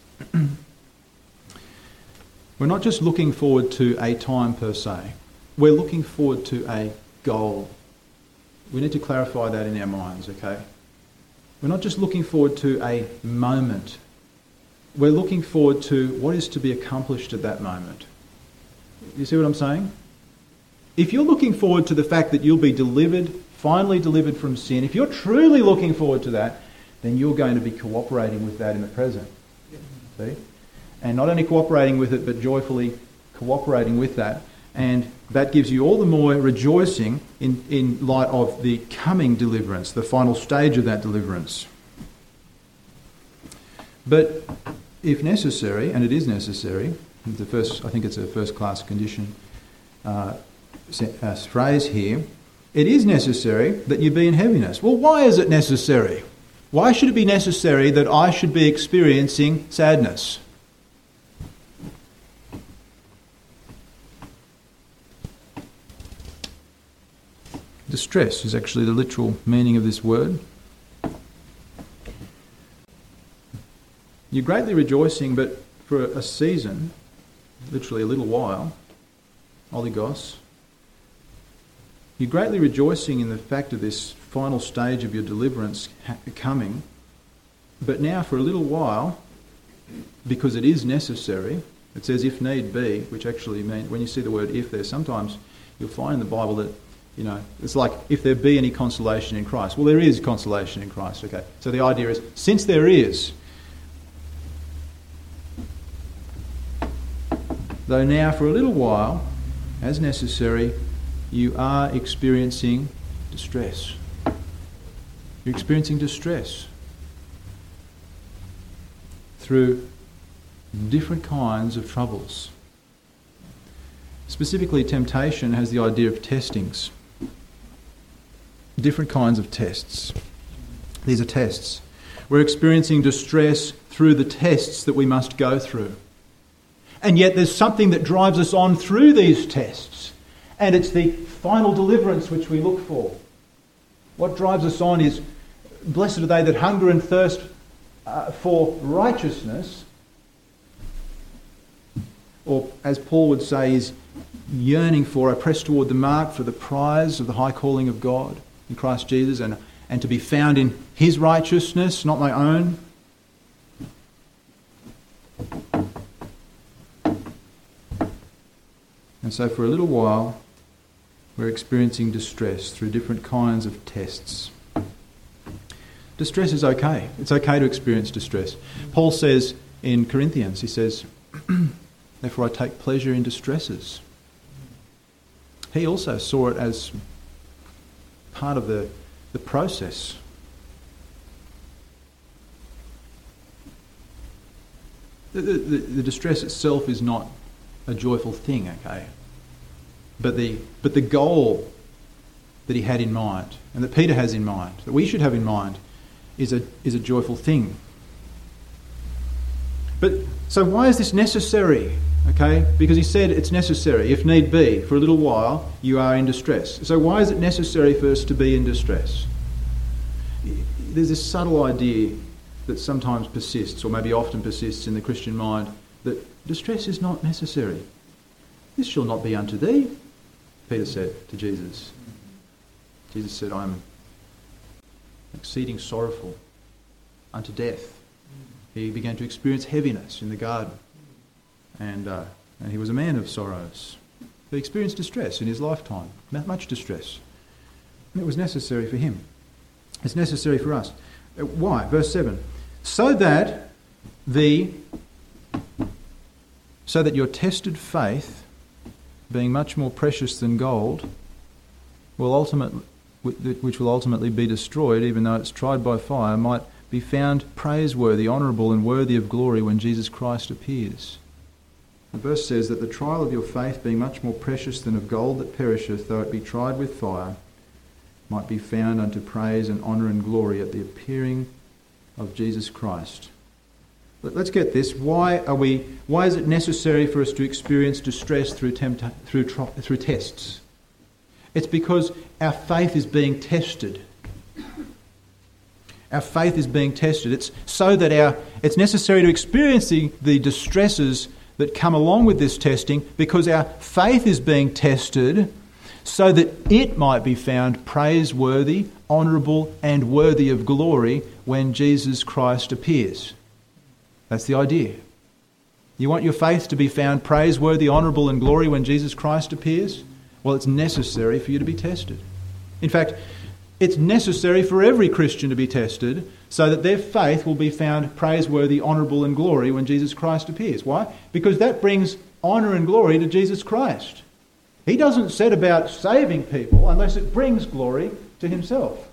We're not just looking forward to a time per se. We're looking forward to a goal. We need to clarify that in our minds, okay? We're not just looking forward to a moment. We're looking forward to what is to be accomplished at that moment. You see what I'm saying? If you're looking forward to the fact that you'll be delivered finally delivered from sin, if you're truly looking forward to that, then you're going to be cooperating with that in the present. See? And not only cooperating with it, but joyfully cooperating with that. And that gives you all the more rejoicing in light of the coming deliverance, the final stage of that deliverance. But if necessary, and it is necessary, I think it's a first-class condition phrase here, it is necessary that you be in heaviness. Well, why is it necessary? Why should it be necessary that I should be experiencing sadness? Distress is actually the literal meaning of this word. You're greatly rejoicing, but for a season, literally a little while, oligos, you're greatly rejoicing in the fact of this final stage of your deliverance coming, but now for a little while, because it is necessary, it says if need be, which actually means, when you see the word if there, sometimes you'll find in the Bible that, it's like if there be any consolation in Christ. Well, there is consolation in Christ, okay. So the idea is, since there is, though now for a little while, as necessary, you are experiencing distress. You're experiencing distress through different kinds of troubles. Specifically, temptation has the idea of testings. Different kinds of tests. These are tests. We're experiencing distress through the tests that we must go through. And yet there's something that drives us on through these tests. And it's the final deliverance which we look for. What drives us on is, blessed are they that hunger and thirst for righteousness. Or as Paul would say, is yearning for, I press toward the mark for the prize of the high calling of God in Christ Jesus, and to be found in his righteousness, not my own. And so for a little while, we're experiencing distress through different kinds of tests. Distress is okay. It's okay to experience distress. Paul says in Corinthians, he says, therefore I take pleasure in distresses. He also saw it as part of the process. The distress itself is not a joyful thing, okay? But the goal that he had in mind, and that Peter has in mind, that we should have in mind, is a joyful thing. But so why is this necessary? Okay, because he said it's necessary, if need be, for a little while you are in distress. So why is it necessary for us to be in distress? There's this subtle idea that sometimes persists, or maybe often persists in the Christian mind, that distress is not necessary. This shall not be unto thee, Peter said to Jesus. Jesus said, I am exceeding sorrowful unto death. He began to experience heaviness in the garden. And he was a man of sorrows. He experienced distress in his lifetime, much distress. And it was necessary for him. It's necessary for us. Why? Verse 7. So that your tested faith, being much more precious than gold, which will ultimately be destroyed, even though it's tried by fire, might be found praiseworthy, honourable, and worthy of glory when Jesus Christ appears. The verse says that the trial of your faith, being much more precious than of gold that perisheth, though it be tried with fire, might be found unto praise and honour and glory at the appearing of Jesus Christ. Let's get this. Why is it necessary for us to experience distress through tests? It's because our faith is being tested. Our faith is being tested. It's so that it's necessary to experience the distresses that come along with this testing, because our faith is being tested so that it might be found praiseworthy, honourable, and worthy of glory when Jesus Christ appears. That's the idea. You want your faith to be found praiseworthy, honourable, and glory when Jesus Christ appears? Well, it's necessary for you to be tested. In fact, It's necessary for every Christian to be tested so that their faith will be found praiseworthy, honourable and glory when Jesus Christ appears. Why? Because that brings honour and glory to Jesus Christ. He doesn't set about saving people unless it brings glory to himself.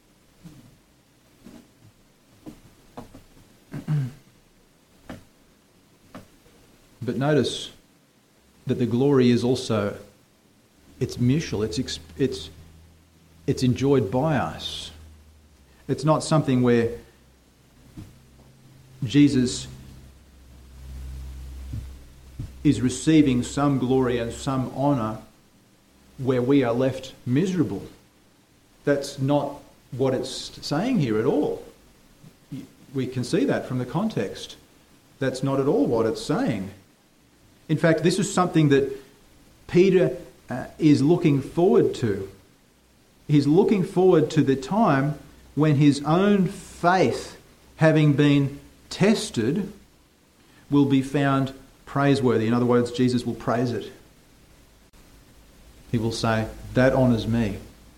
But notice that the glory is also, it's mutual, it's enjoyed by us. It's not something where Jesus is receiving some glory and some honour where we are left miserable. That's not what it's saying here at all. We can see that from the context. That's not at all what it's saying. In fact, this is something that Peter is looking forward to. He's looking forward to the time when his own faith, having been tested, will be found praiseworthy. In other words, Jesus will praise it. He will say, that honours me.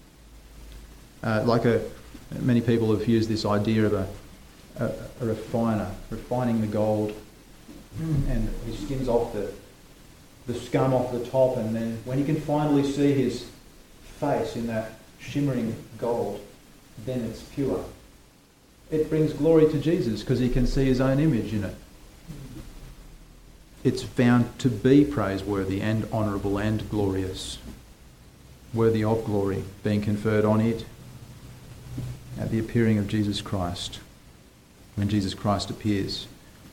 Many people have used this idea of a refiner, refining the gold, and he skins off the scum off the top, and then when you can finally see his face in that shimmering gold, then it's pure. It brings glory to Jesus because he can see his own image in it. It's found to be praiseworthy and honourable and glorious, worthy of glory being conferred on it at the appearing of Jesus Christ, when Jesus Christ appears.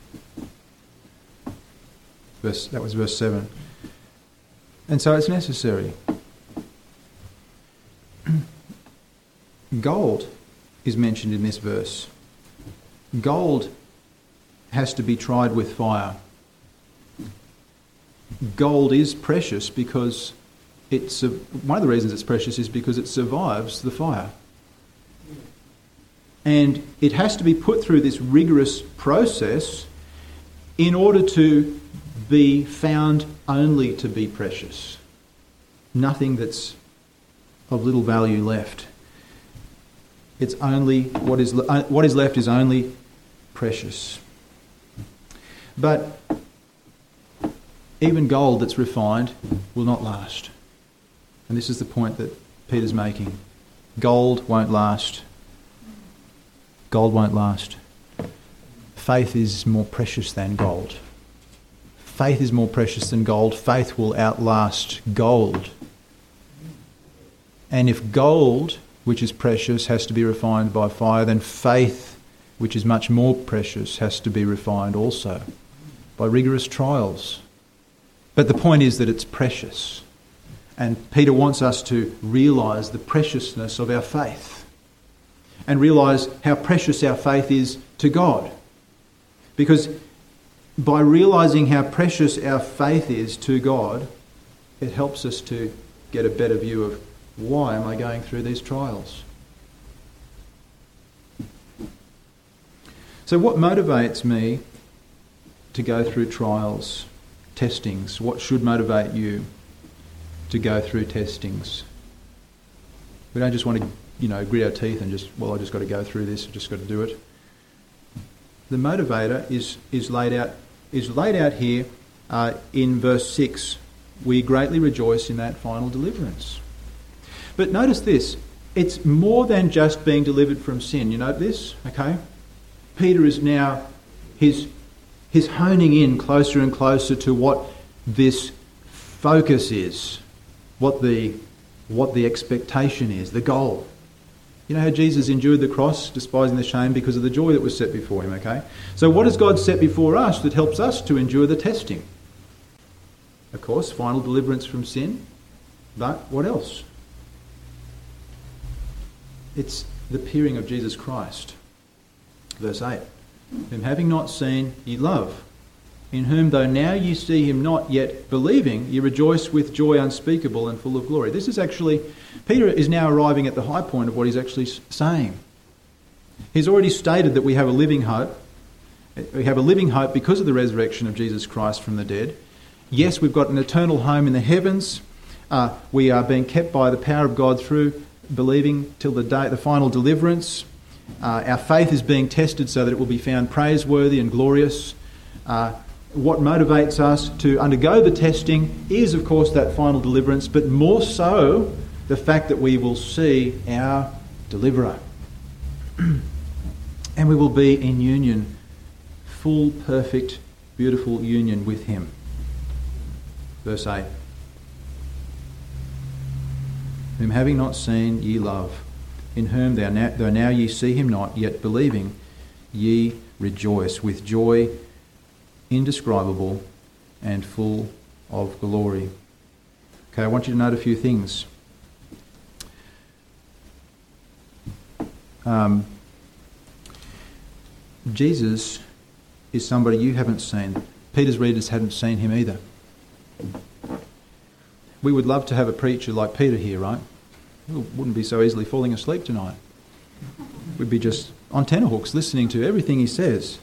That was verse 7. And so it's necessary. Gold is mentioned in this verse. Gold has to be tried with fire. Gold is precious because one of the reasons it's precious is because it survives the fire. And it has to be put through this rigorous process in order to be found only to be precious. Nothing that's of little value left. It's only what is left is only precious. But even gold that's refined will not last. And this is the point that Peter's making. Gold won't last. Gold won't last. Faith is more precious than gold. Faith is more precious than gold. Faith will outlast gold. And if gold, which is precious, has to be refined by fire, then faith, which is much more precious, has to be refined also by rigorous trials. But the point is that it's precious. And Peter wants us to realise the preciousness of our faith and realise how precious our faith is to God. Because by realising how precious our faith is to God, it helps us to get a better view of why am I going through these trials. So what motivates me to go through trials, testings? What should motivate you to go through testings? We don't just want to, grit our teeth and I just got to go through this, I've just got to do it. The motivator is laid out here in verse 6. We greatly rejoice in that final deliverance. But notice this, it's more than just being delivered from sin. You note this? Okay? Peter is now, he's honing in closer and closer to what this focus is, what the expectation is, the goal. You know how Jesus endured the cross, despising the shame because of the joy that was set before him, okay? So what has God set before us that helps us to endure the testing? Of course, final deliverance from sin, but what else? It's the appearing of Jesus Christ. Verse 8, whom having not seen ye love, in whom though now ye see him not, yet believing, ye rejoice with joy unspeakable and full of glory. This is actually, Peter is now arriving at the high point of what he's actually saying. He's already stated that we have a living hope. We have a living hope because of the resurrection of Jesus Christ from the dead. Yes, we've got an eternal home in the heavens. We are being kept by the power of God through believing till the final deliverance. Our faith is being tested so that it will be found praiseworthy and glorious. What motivates us to undergo the testing is, of course, that final deliverance, but more so the fact that we will see our deliverer. And we will be in union, full, perfect, beautiful union with him. Verse 8. Whom having not seen ye love, in whom though now ye see him not, yet believing ye rejoice with joy indescribable and full of glory. Okay, I want you to note a few things. Jesus is somebody you haven't seen. Peter's readers hadn't seen him either. We would love to have a preacher like Peter here, right? We wouldn't be so easily falling asleep tonight. We'd be just on tenterhooks listening to everything he says.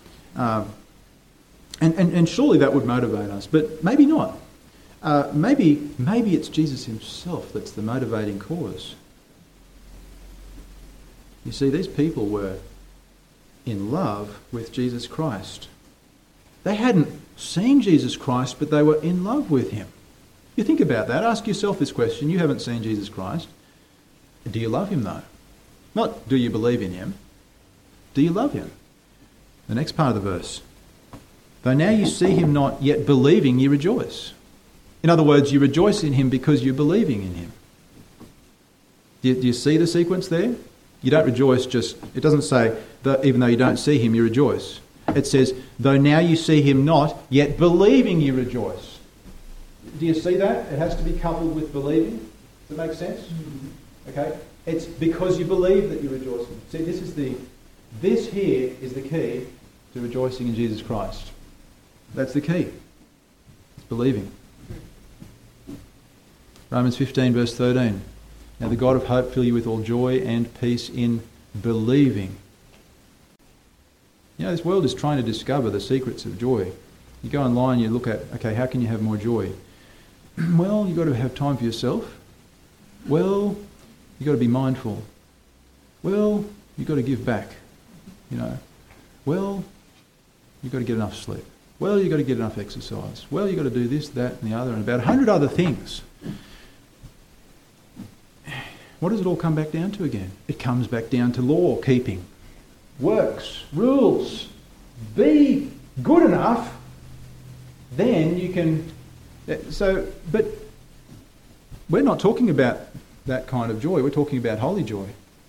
And surely that would motivate us, but maybe not. Maybe it's Jesus himself that's the motivating cause. You see, these people were in love with Jesus Christ. They hadn't seen Jesus Christ, but they were in love with him. You think about that. Ask yourself this question. You haven't seen Jesus Christ. Do you love him though? Not do you believe in him. Do you love him? The next part of the verse. Though now you see him not, yet believing ye rejoice. In other words, you rejoice in him because you're believing in him. Do you see the sequence there? You don't rejoice just... It doesn't say, that even though you don't see him, you rejoice. It says, though now you see him not, yet believing you rejoice. Do you see that? It has to be coupled with believing. Does that make sense? Okay? It's because you believe that you're rejoicing. See, this here is the key to rejoicing in Jesus Christ. That's the key. It's believing. Romans 15 verse 13. Now the God of hope fill you with all joy and peace in believing. You know, this world is trying to discover the secrets of joy. You go online, you look at, okay, how can you have more joy? Well, you've got to have time for yourself. Well, you've got to be mindful. Well, you've got to give back. You know. Well, you've got to get enough sleep. Well, you've got to get enough exercise. Well, you've got to do this, that and the other and about 100 other things. What does it all come back down to again? It comes back down to law keeping. Works, rules. Be good enough, then you can... But we're not talking about that kind of joy. We're talking about holy joy,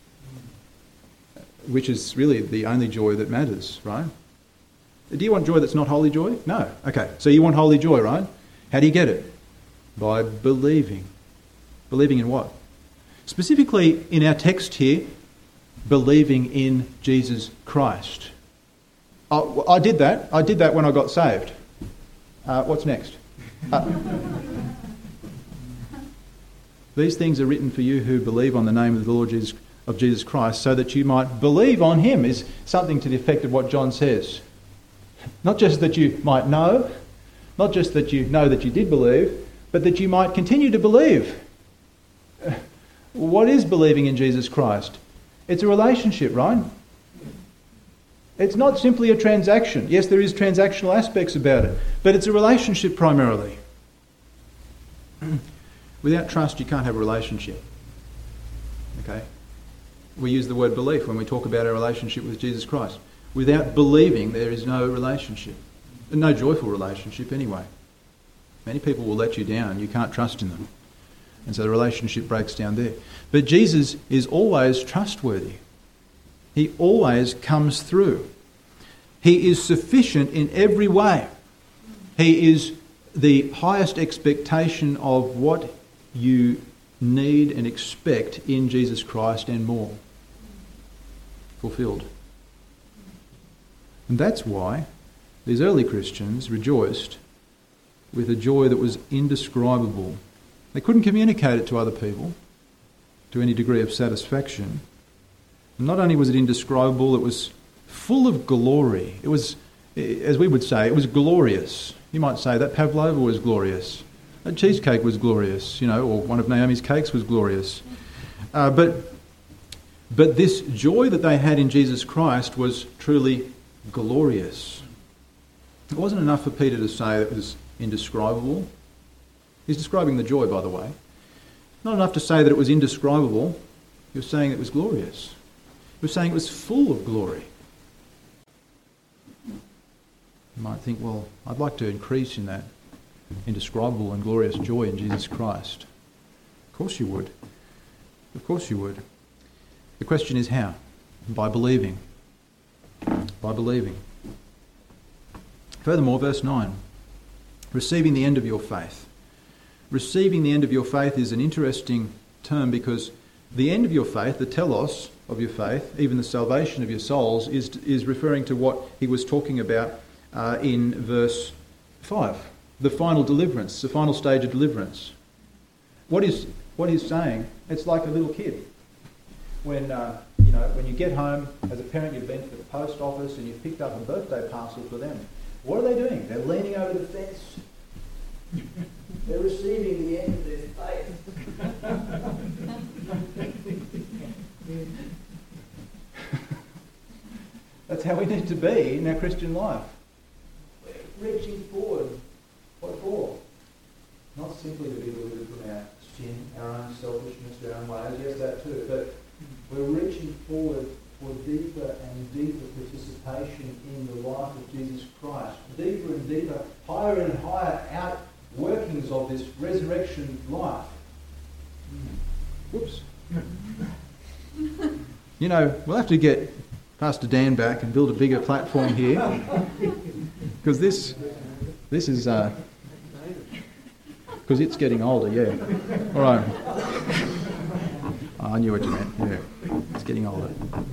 which is really the only joy that matters, right? Do you want joy that's not holy joy? No. Okay, so you want holy joy, right? How do you get it? By believing. Believing in what? Specifically in our text here, believing in Jesus Christ. I did that. I did that when I got saved. What's next? These things are written for you who believe on the name of the Lord Jesus Christ, so that you might believe on him, is something to the effect of what John says. Not just that you might know, not just that you know that you did believe, but that you might continue to believe. What is believing in Jesus Christ? It's a relationship, right? It's not simply a transaction. Yes, there is transactional aspects about it, but it's a relationship primarily. Without trust, you can't have a relationship. Okay? We use the word belief when we talk about our relationship with Jesus Christ. Without believing, there is no relationship. No joyful relationship anyway. Many people will let you down. You can't trust in them. And so the relationship breaks down there. But Jesus is always trustworthy. He always comes through. He is sufficient in every way. He is the highest expectation of what you need and expect in Jesus Christ and more. Fulfilled. And that's why these early Christians rejoiced with a joy that was indescribable. They couldn't communicate it to other people to any degree of satisfaction. And not only was it indescribable, it was full of glory. It was, as we would say, it was glorious. You might say that pavlova was glorious. That cheesecake was glorious, or one of Naomi's cakes was glorious. But this joy that they had in Jesus Christ was truly glorious. It wasn't enough for Peter to say it was indescribable. He's describing the joy, by the way. Not enough to say that it was indescribable. He was saying it was glorious. He was saying it was full of glory. You might think, well, I'd like to increase in that indescribable and glorious joy in Jesus Christ. Of course you would. Of course you would. The question is how? By believing. By believing. Furthermore, verse 9. Receiving the end of your faith. Receiving the end of your faith is an interesting term because the end of your faith, the telos of your faith, even the salvation of your souls, is referring to what he was talking about in verse 5. The final deliverance, the final stage of deliverance. What he's saying, it's like a little kid. When you get home, as a parent, you've been to the post office and you've picked up a birthday parcel for them. What are they doing? They're leaning over the fence. They're receiving the end of their faith. That's how we need to be in our Christian life. We're reaching forward. What for? Not simply to be delivered from our sin, our own selfishness, our own ways. Yes, that too. But we're reaching forward for deeper and deeper participation in the life of Jesus Christ. Deeper and deeper, higher and higher outworkings of this resurrection life. Whoops. We'll have to get Pastor Dan back and build a bigger platform here. Because this is... Because it's getting older, yeah. All right. I knew what you meant, yeah. It's getting older.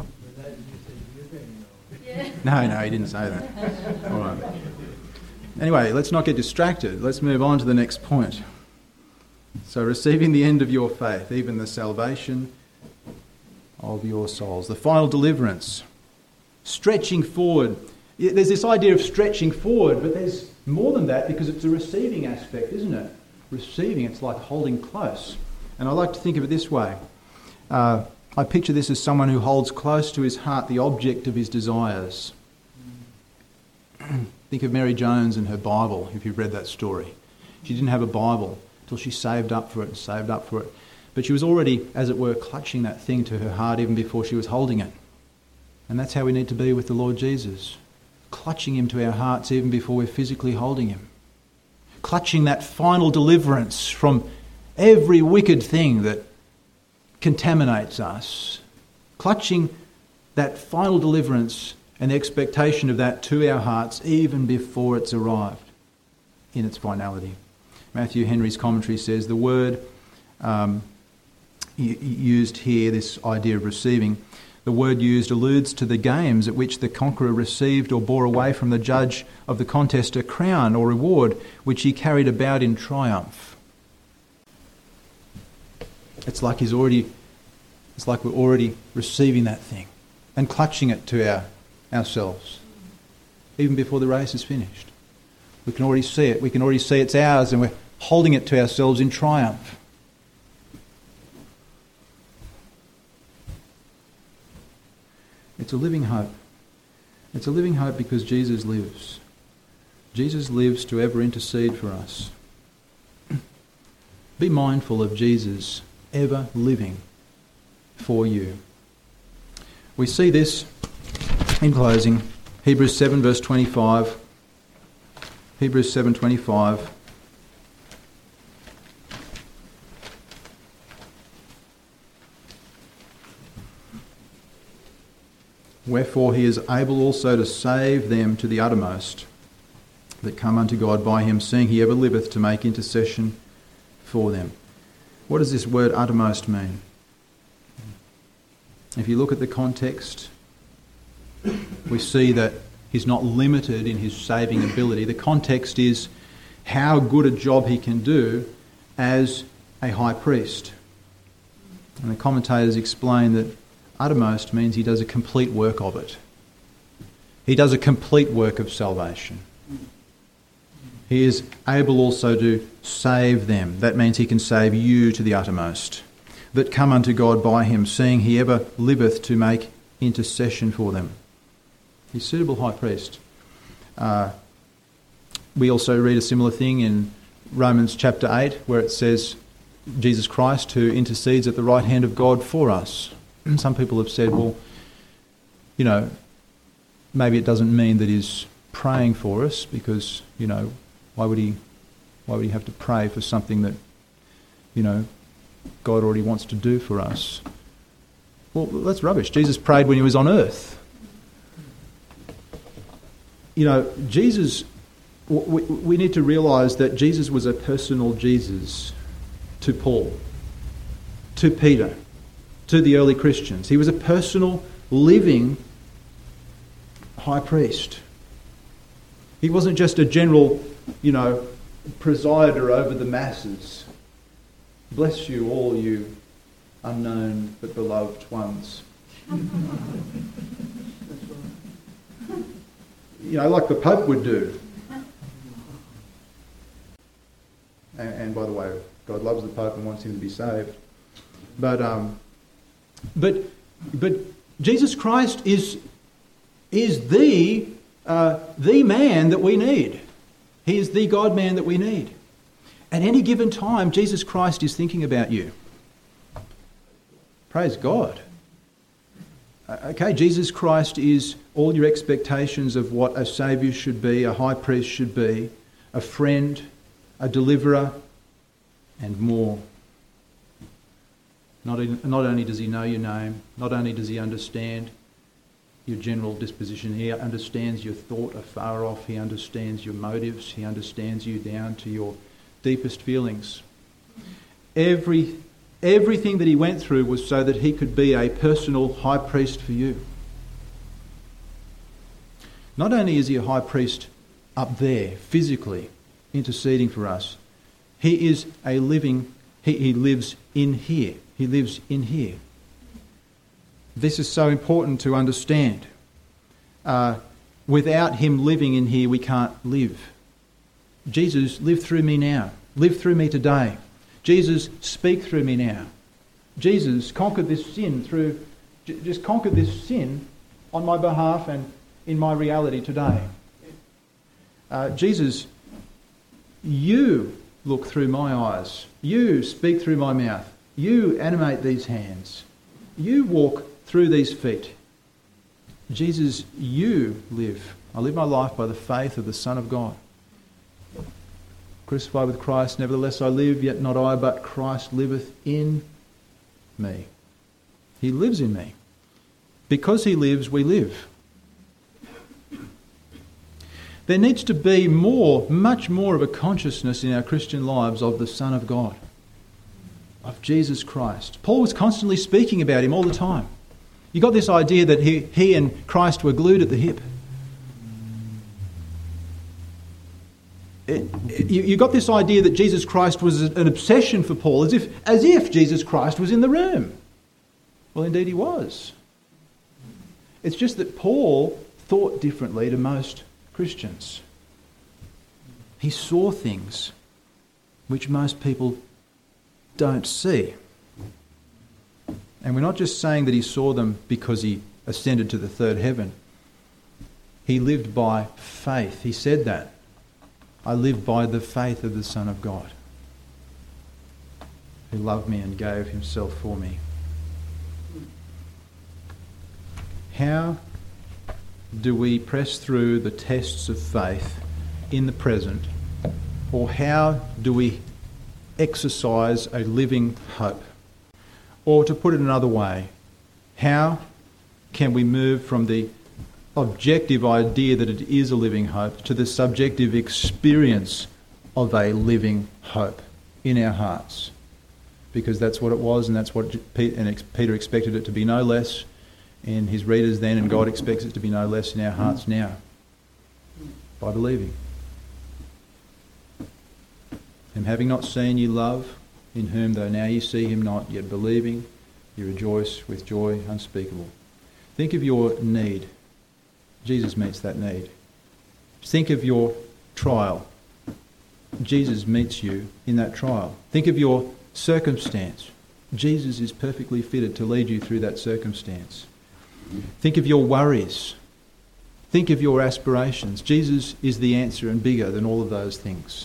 No, he didn't say that. All right. Anyway, let's not get distracted. Let's move on to the next point. So, receiving the end of your faith, even the salvation of your souls. The final deliverance. Stretching forward. There's this idea of stretching forward, but there's more than that because it's a receiving aspect, isn't it? Receiving, it's like holding close. And I like to think of it this way. I picture this as someone who holds close to his heart the object of his desires. Think of Mary Jones and her Bible, if you've read that story. She didn't have a Bible till she saved up for it. But she was already, as it were, clutching that thing to her heart even before she was holding it. And that's how we need to be with the Lord Jesus. Clutching him to our hearts even before we're physically holding him. Clutching that final deliverance from every wicked thing that contaminates us. Clutching that final deliverance and the expectation of that to our hearts even before it's arrived in its finality. Matthew Henry's commentary says the word used here, this idea of receiving, the word used alludes to the games at which the conqueror received or bore away from the judge of the contest a crown or reward which he carried about in triumph. It's like we're already receiving that thing and clutching it to ourselves, even before the race is finished. We can already see it. We can already see it's ours and we're holding it to ourselves in triumph. It's a living hope. It's a living hope because Jesus lives. Jesus lives to ever intercede for us. Be mindful of Jesus ever living for you. We see this in closing. Hebrews 7 verse 25. Hebrews 7:25. Wherefore he is able also to save them to the uttermost that come unto God by him, seeing he ever liveth to make intercession for them. What does this word uttermost mean? If you look at the context, we see that he's not limited in his saving ability. The context is how good a job he can do as a high priest. And the commentators explain that uttermost means he does a complete work of it. He does a complete work of salvation. He is able also to save them. That means he can save you to the uttermost. that come unto God by him, seeing he ever liveth to make intercession for them. He's suitable high priest. We also read a similar thing in Romans chapter 8, where it says Jesus Christ who intercedes at the right hand of God for us. Some people have said, well, you know, maybe it doesn't mean that he's praying for us, because, you know, why would he have to pray for something that, you know, God already wants to do for us? Well, that's rubbish. Jesus prayed when he was on earth. You know, Jesus, we need to realise that Jesus was a personal Jesus to Paul, to Peter, to the early Christians. He was a personal, living high priest. He wasn't just a general, you know, presider over the masses. Bless you all, you unknown but beloved ones. You know, like the Pope would do. And by the way, God loves the Pope and wants him to be saved. But Jesus Christ is the man that we need. He is the God-man that we need. At any given time, Jesus Christ is thinking about you. Praise God. Okay, Jesus Christ is all your expectations of what a saviour should be, a high priest should be, a friend, a deliverer, and more. Not only does he know your name, not only does he understand your general disposition, he understands your thought afar off, he understands your motives, he understands you down to your deepest feelings. Everything that he went through was so that he could be a personal high priest for you. Not only is he a high priest up there, physically, interceding for us, he is a living, he lives in here. He lives in here. This is so important to understand. Without him living in here, we can't live. Jesus, live through me now. Live through me today. Jesus, speak through me now. Jesus, conquer this sin just conquer this sin on my behalf and in my reality today. Jesus, you look through my eyes. You speak through my mouth. You animate these hands. You walk through these feet. Jesus, you live. I live my life by the faith of the Son of God. Crucified with Christ, nevertheless I live, yet not I, but Christ liveth in me. He lives in me. Because he lives, we live. There needs to be much more of a consciousness in our Christian lives of the Son of God, of Jesus Christ. Paul was constantly speaking about him all the time. You got this idea that he and Christ were glued at the hip. You got this idea that Jesus Christ was an obsession for Paul, as if Jesus Christ was in the room. Well, indeed he was. It's just that Paul thought differently to most Christians. He saw things which most people don't see. And we're not just saying that he saw them because he ascended to the third heaven. He lived by faith. He said that. I live by the faith of the Son of God, who loved me and gave himself for me. How do we press through the tests of faith in the present, or how do we exercise a living hope? Or to put it another way, how can we move from the objective idea that it is a living hope to the subjective experience of a living hope in our hearts? Because that's what it was, and that's what Peter expected it to be, no less in his readers then, and God expects it to be no less in our hearts now, by believing. Whom having not seen ye love, in whom though now ye see him not, yet believing, ye rejoice with joy unspeakable. Think of your need. Jesus meets that need. Think of your trial. Jesus meets you in that trial. Think of your circumstance. Jesus is perfectly fitted to lead you through that circumstance. Think of your worries. Think of your aspirations. Jesus is the answer and bigger than all of those things.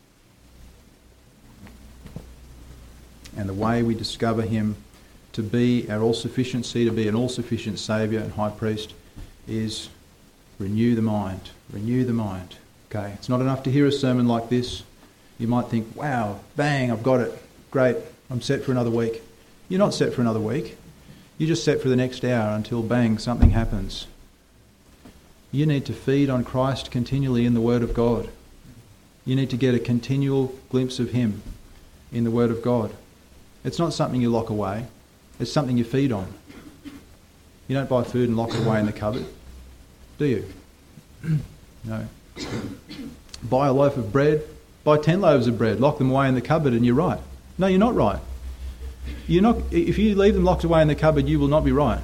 And the way we discover him to be our all-sufficiency, to be an all-sufficient Saviour and High Priest, is renew the mind. Renew the mind. Okay, it's not enough to hear a sermon like this. You might think, wow, bang, I've got it. Great, I'm set for another week. You're not set for another week. You're just set for the next hour until, bang, something happens. You need to feed on Christ continually in the Word of God. You need to get a continual glimpse of him in the Word of God. It's not something you lock away. It's something you feed on. You don't buy food and lock it away in the cupboard, do you? No. Buy a loaf of bread, buy 10 loaves of bread, lock them away in the cupboard and you're right. No, you're not right. You're not. If you leave them locked away in the cupboard, you will not be right.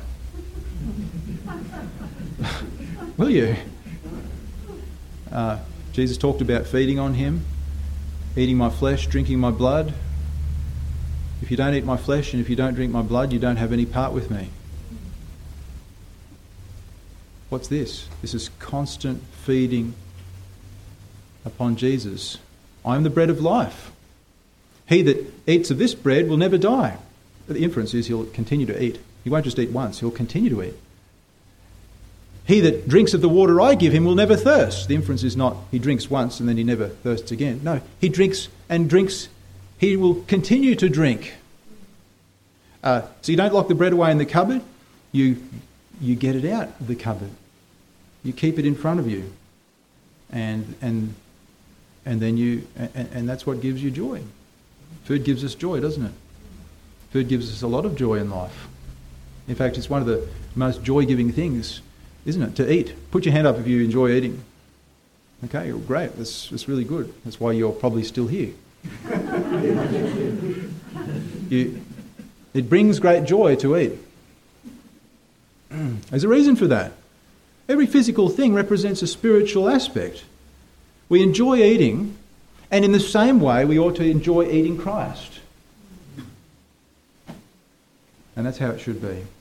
Will you? Jesus talked about feeding on him, eating my flesh, drinking my blood. If you don't eat my flesh and if you don't drink my blood, you don't have any part with me. What's this? This is constant feeding upon Jesus. I am the bread of life. He that eats of this bread will never die. But the inference is he'll continue to eat. He won't just eat once, he'll continue to eat. He that drinks of the water I give him will never thirst. The inference is not he drinks once and then he never thirsts again. No, he drinks and drinks. He will continue to drink. So you don't lock the bread away in the cupboard. You get it out of the cupboard. You keep it in front of you, and then you and that's what gives you joy. Food gives us joy, doesn't it? Food gives us a lot of joy in life. In fact, it's one of the most joy-giving things, isn't it, to eat? Put your hand up if you enjoy eating. Okay, well, great. That's really good. That's why you're probably still here. It brings great joy to eat. There's a reason for that. Every physical thing represents a spiritual aspect. We enjoy eating, and in the same way we ought to enjoy eating Christ. And that's how it should be.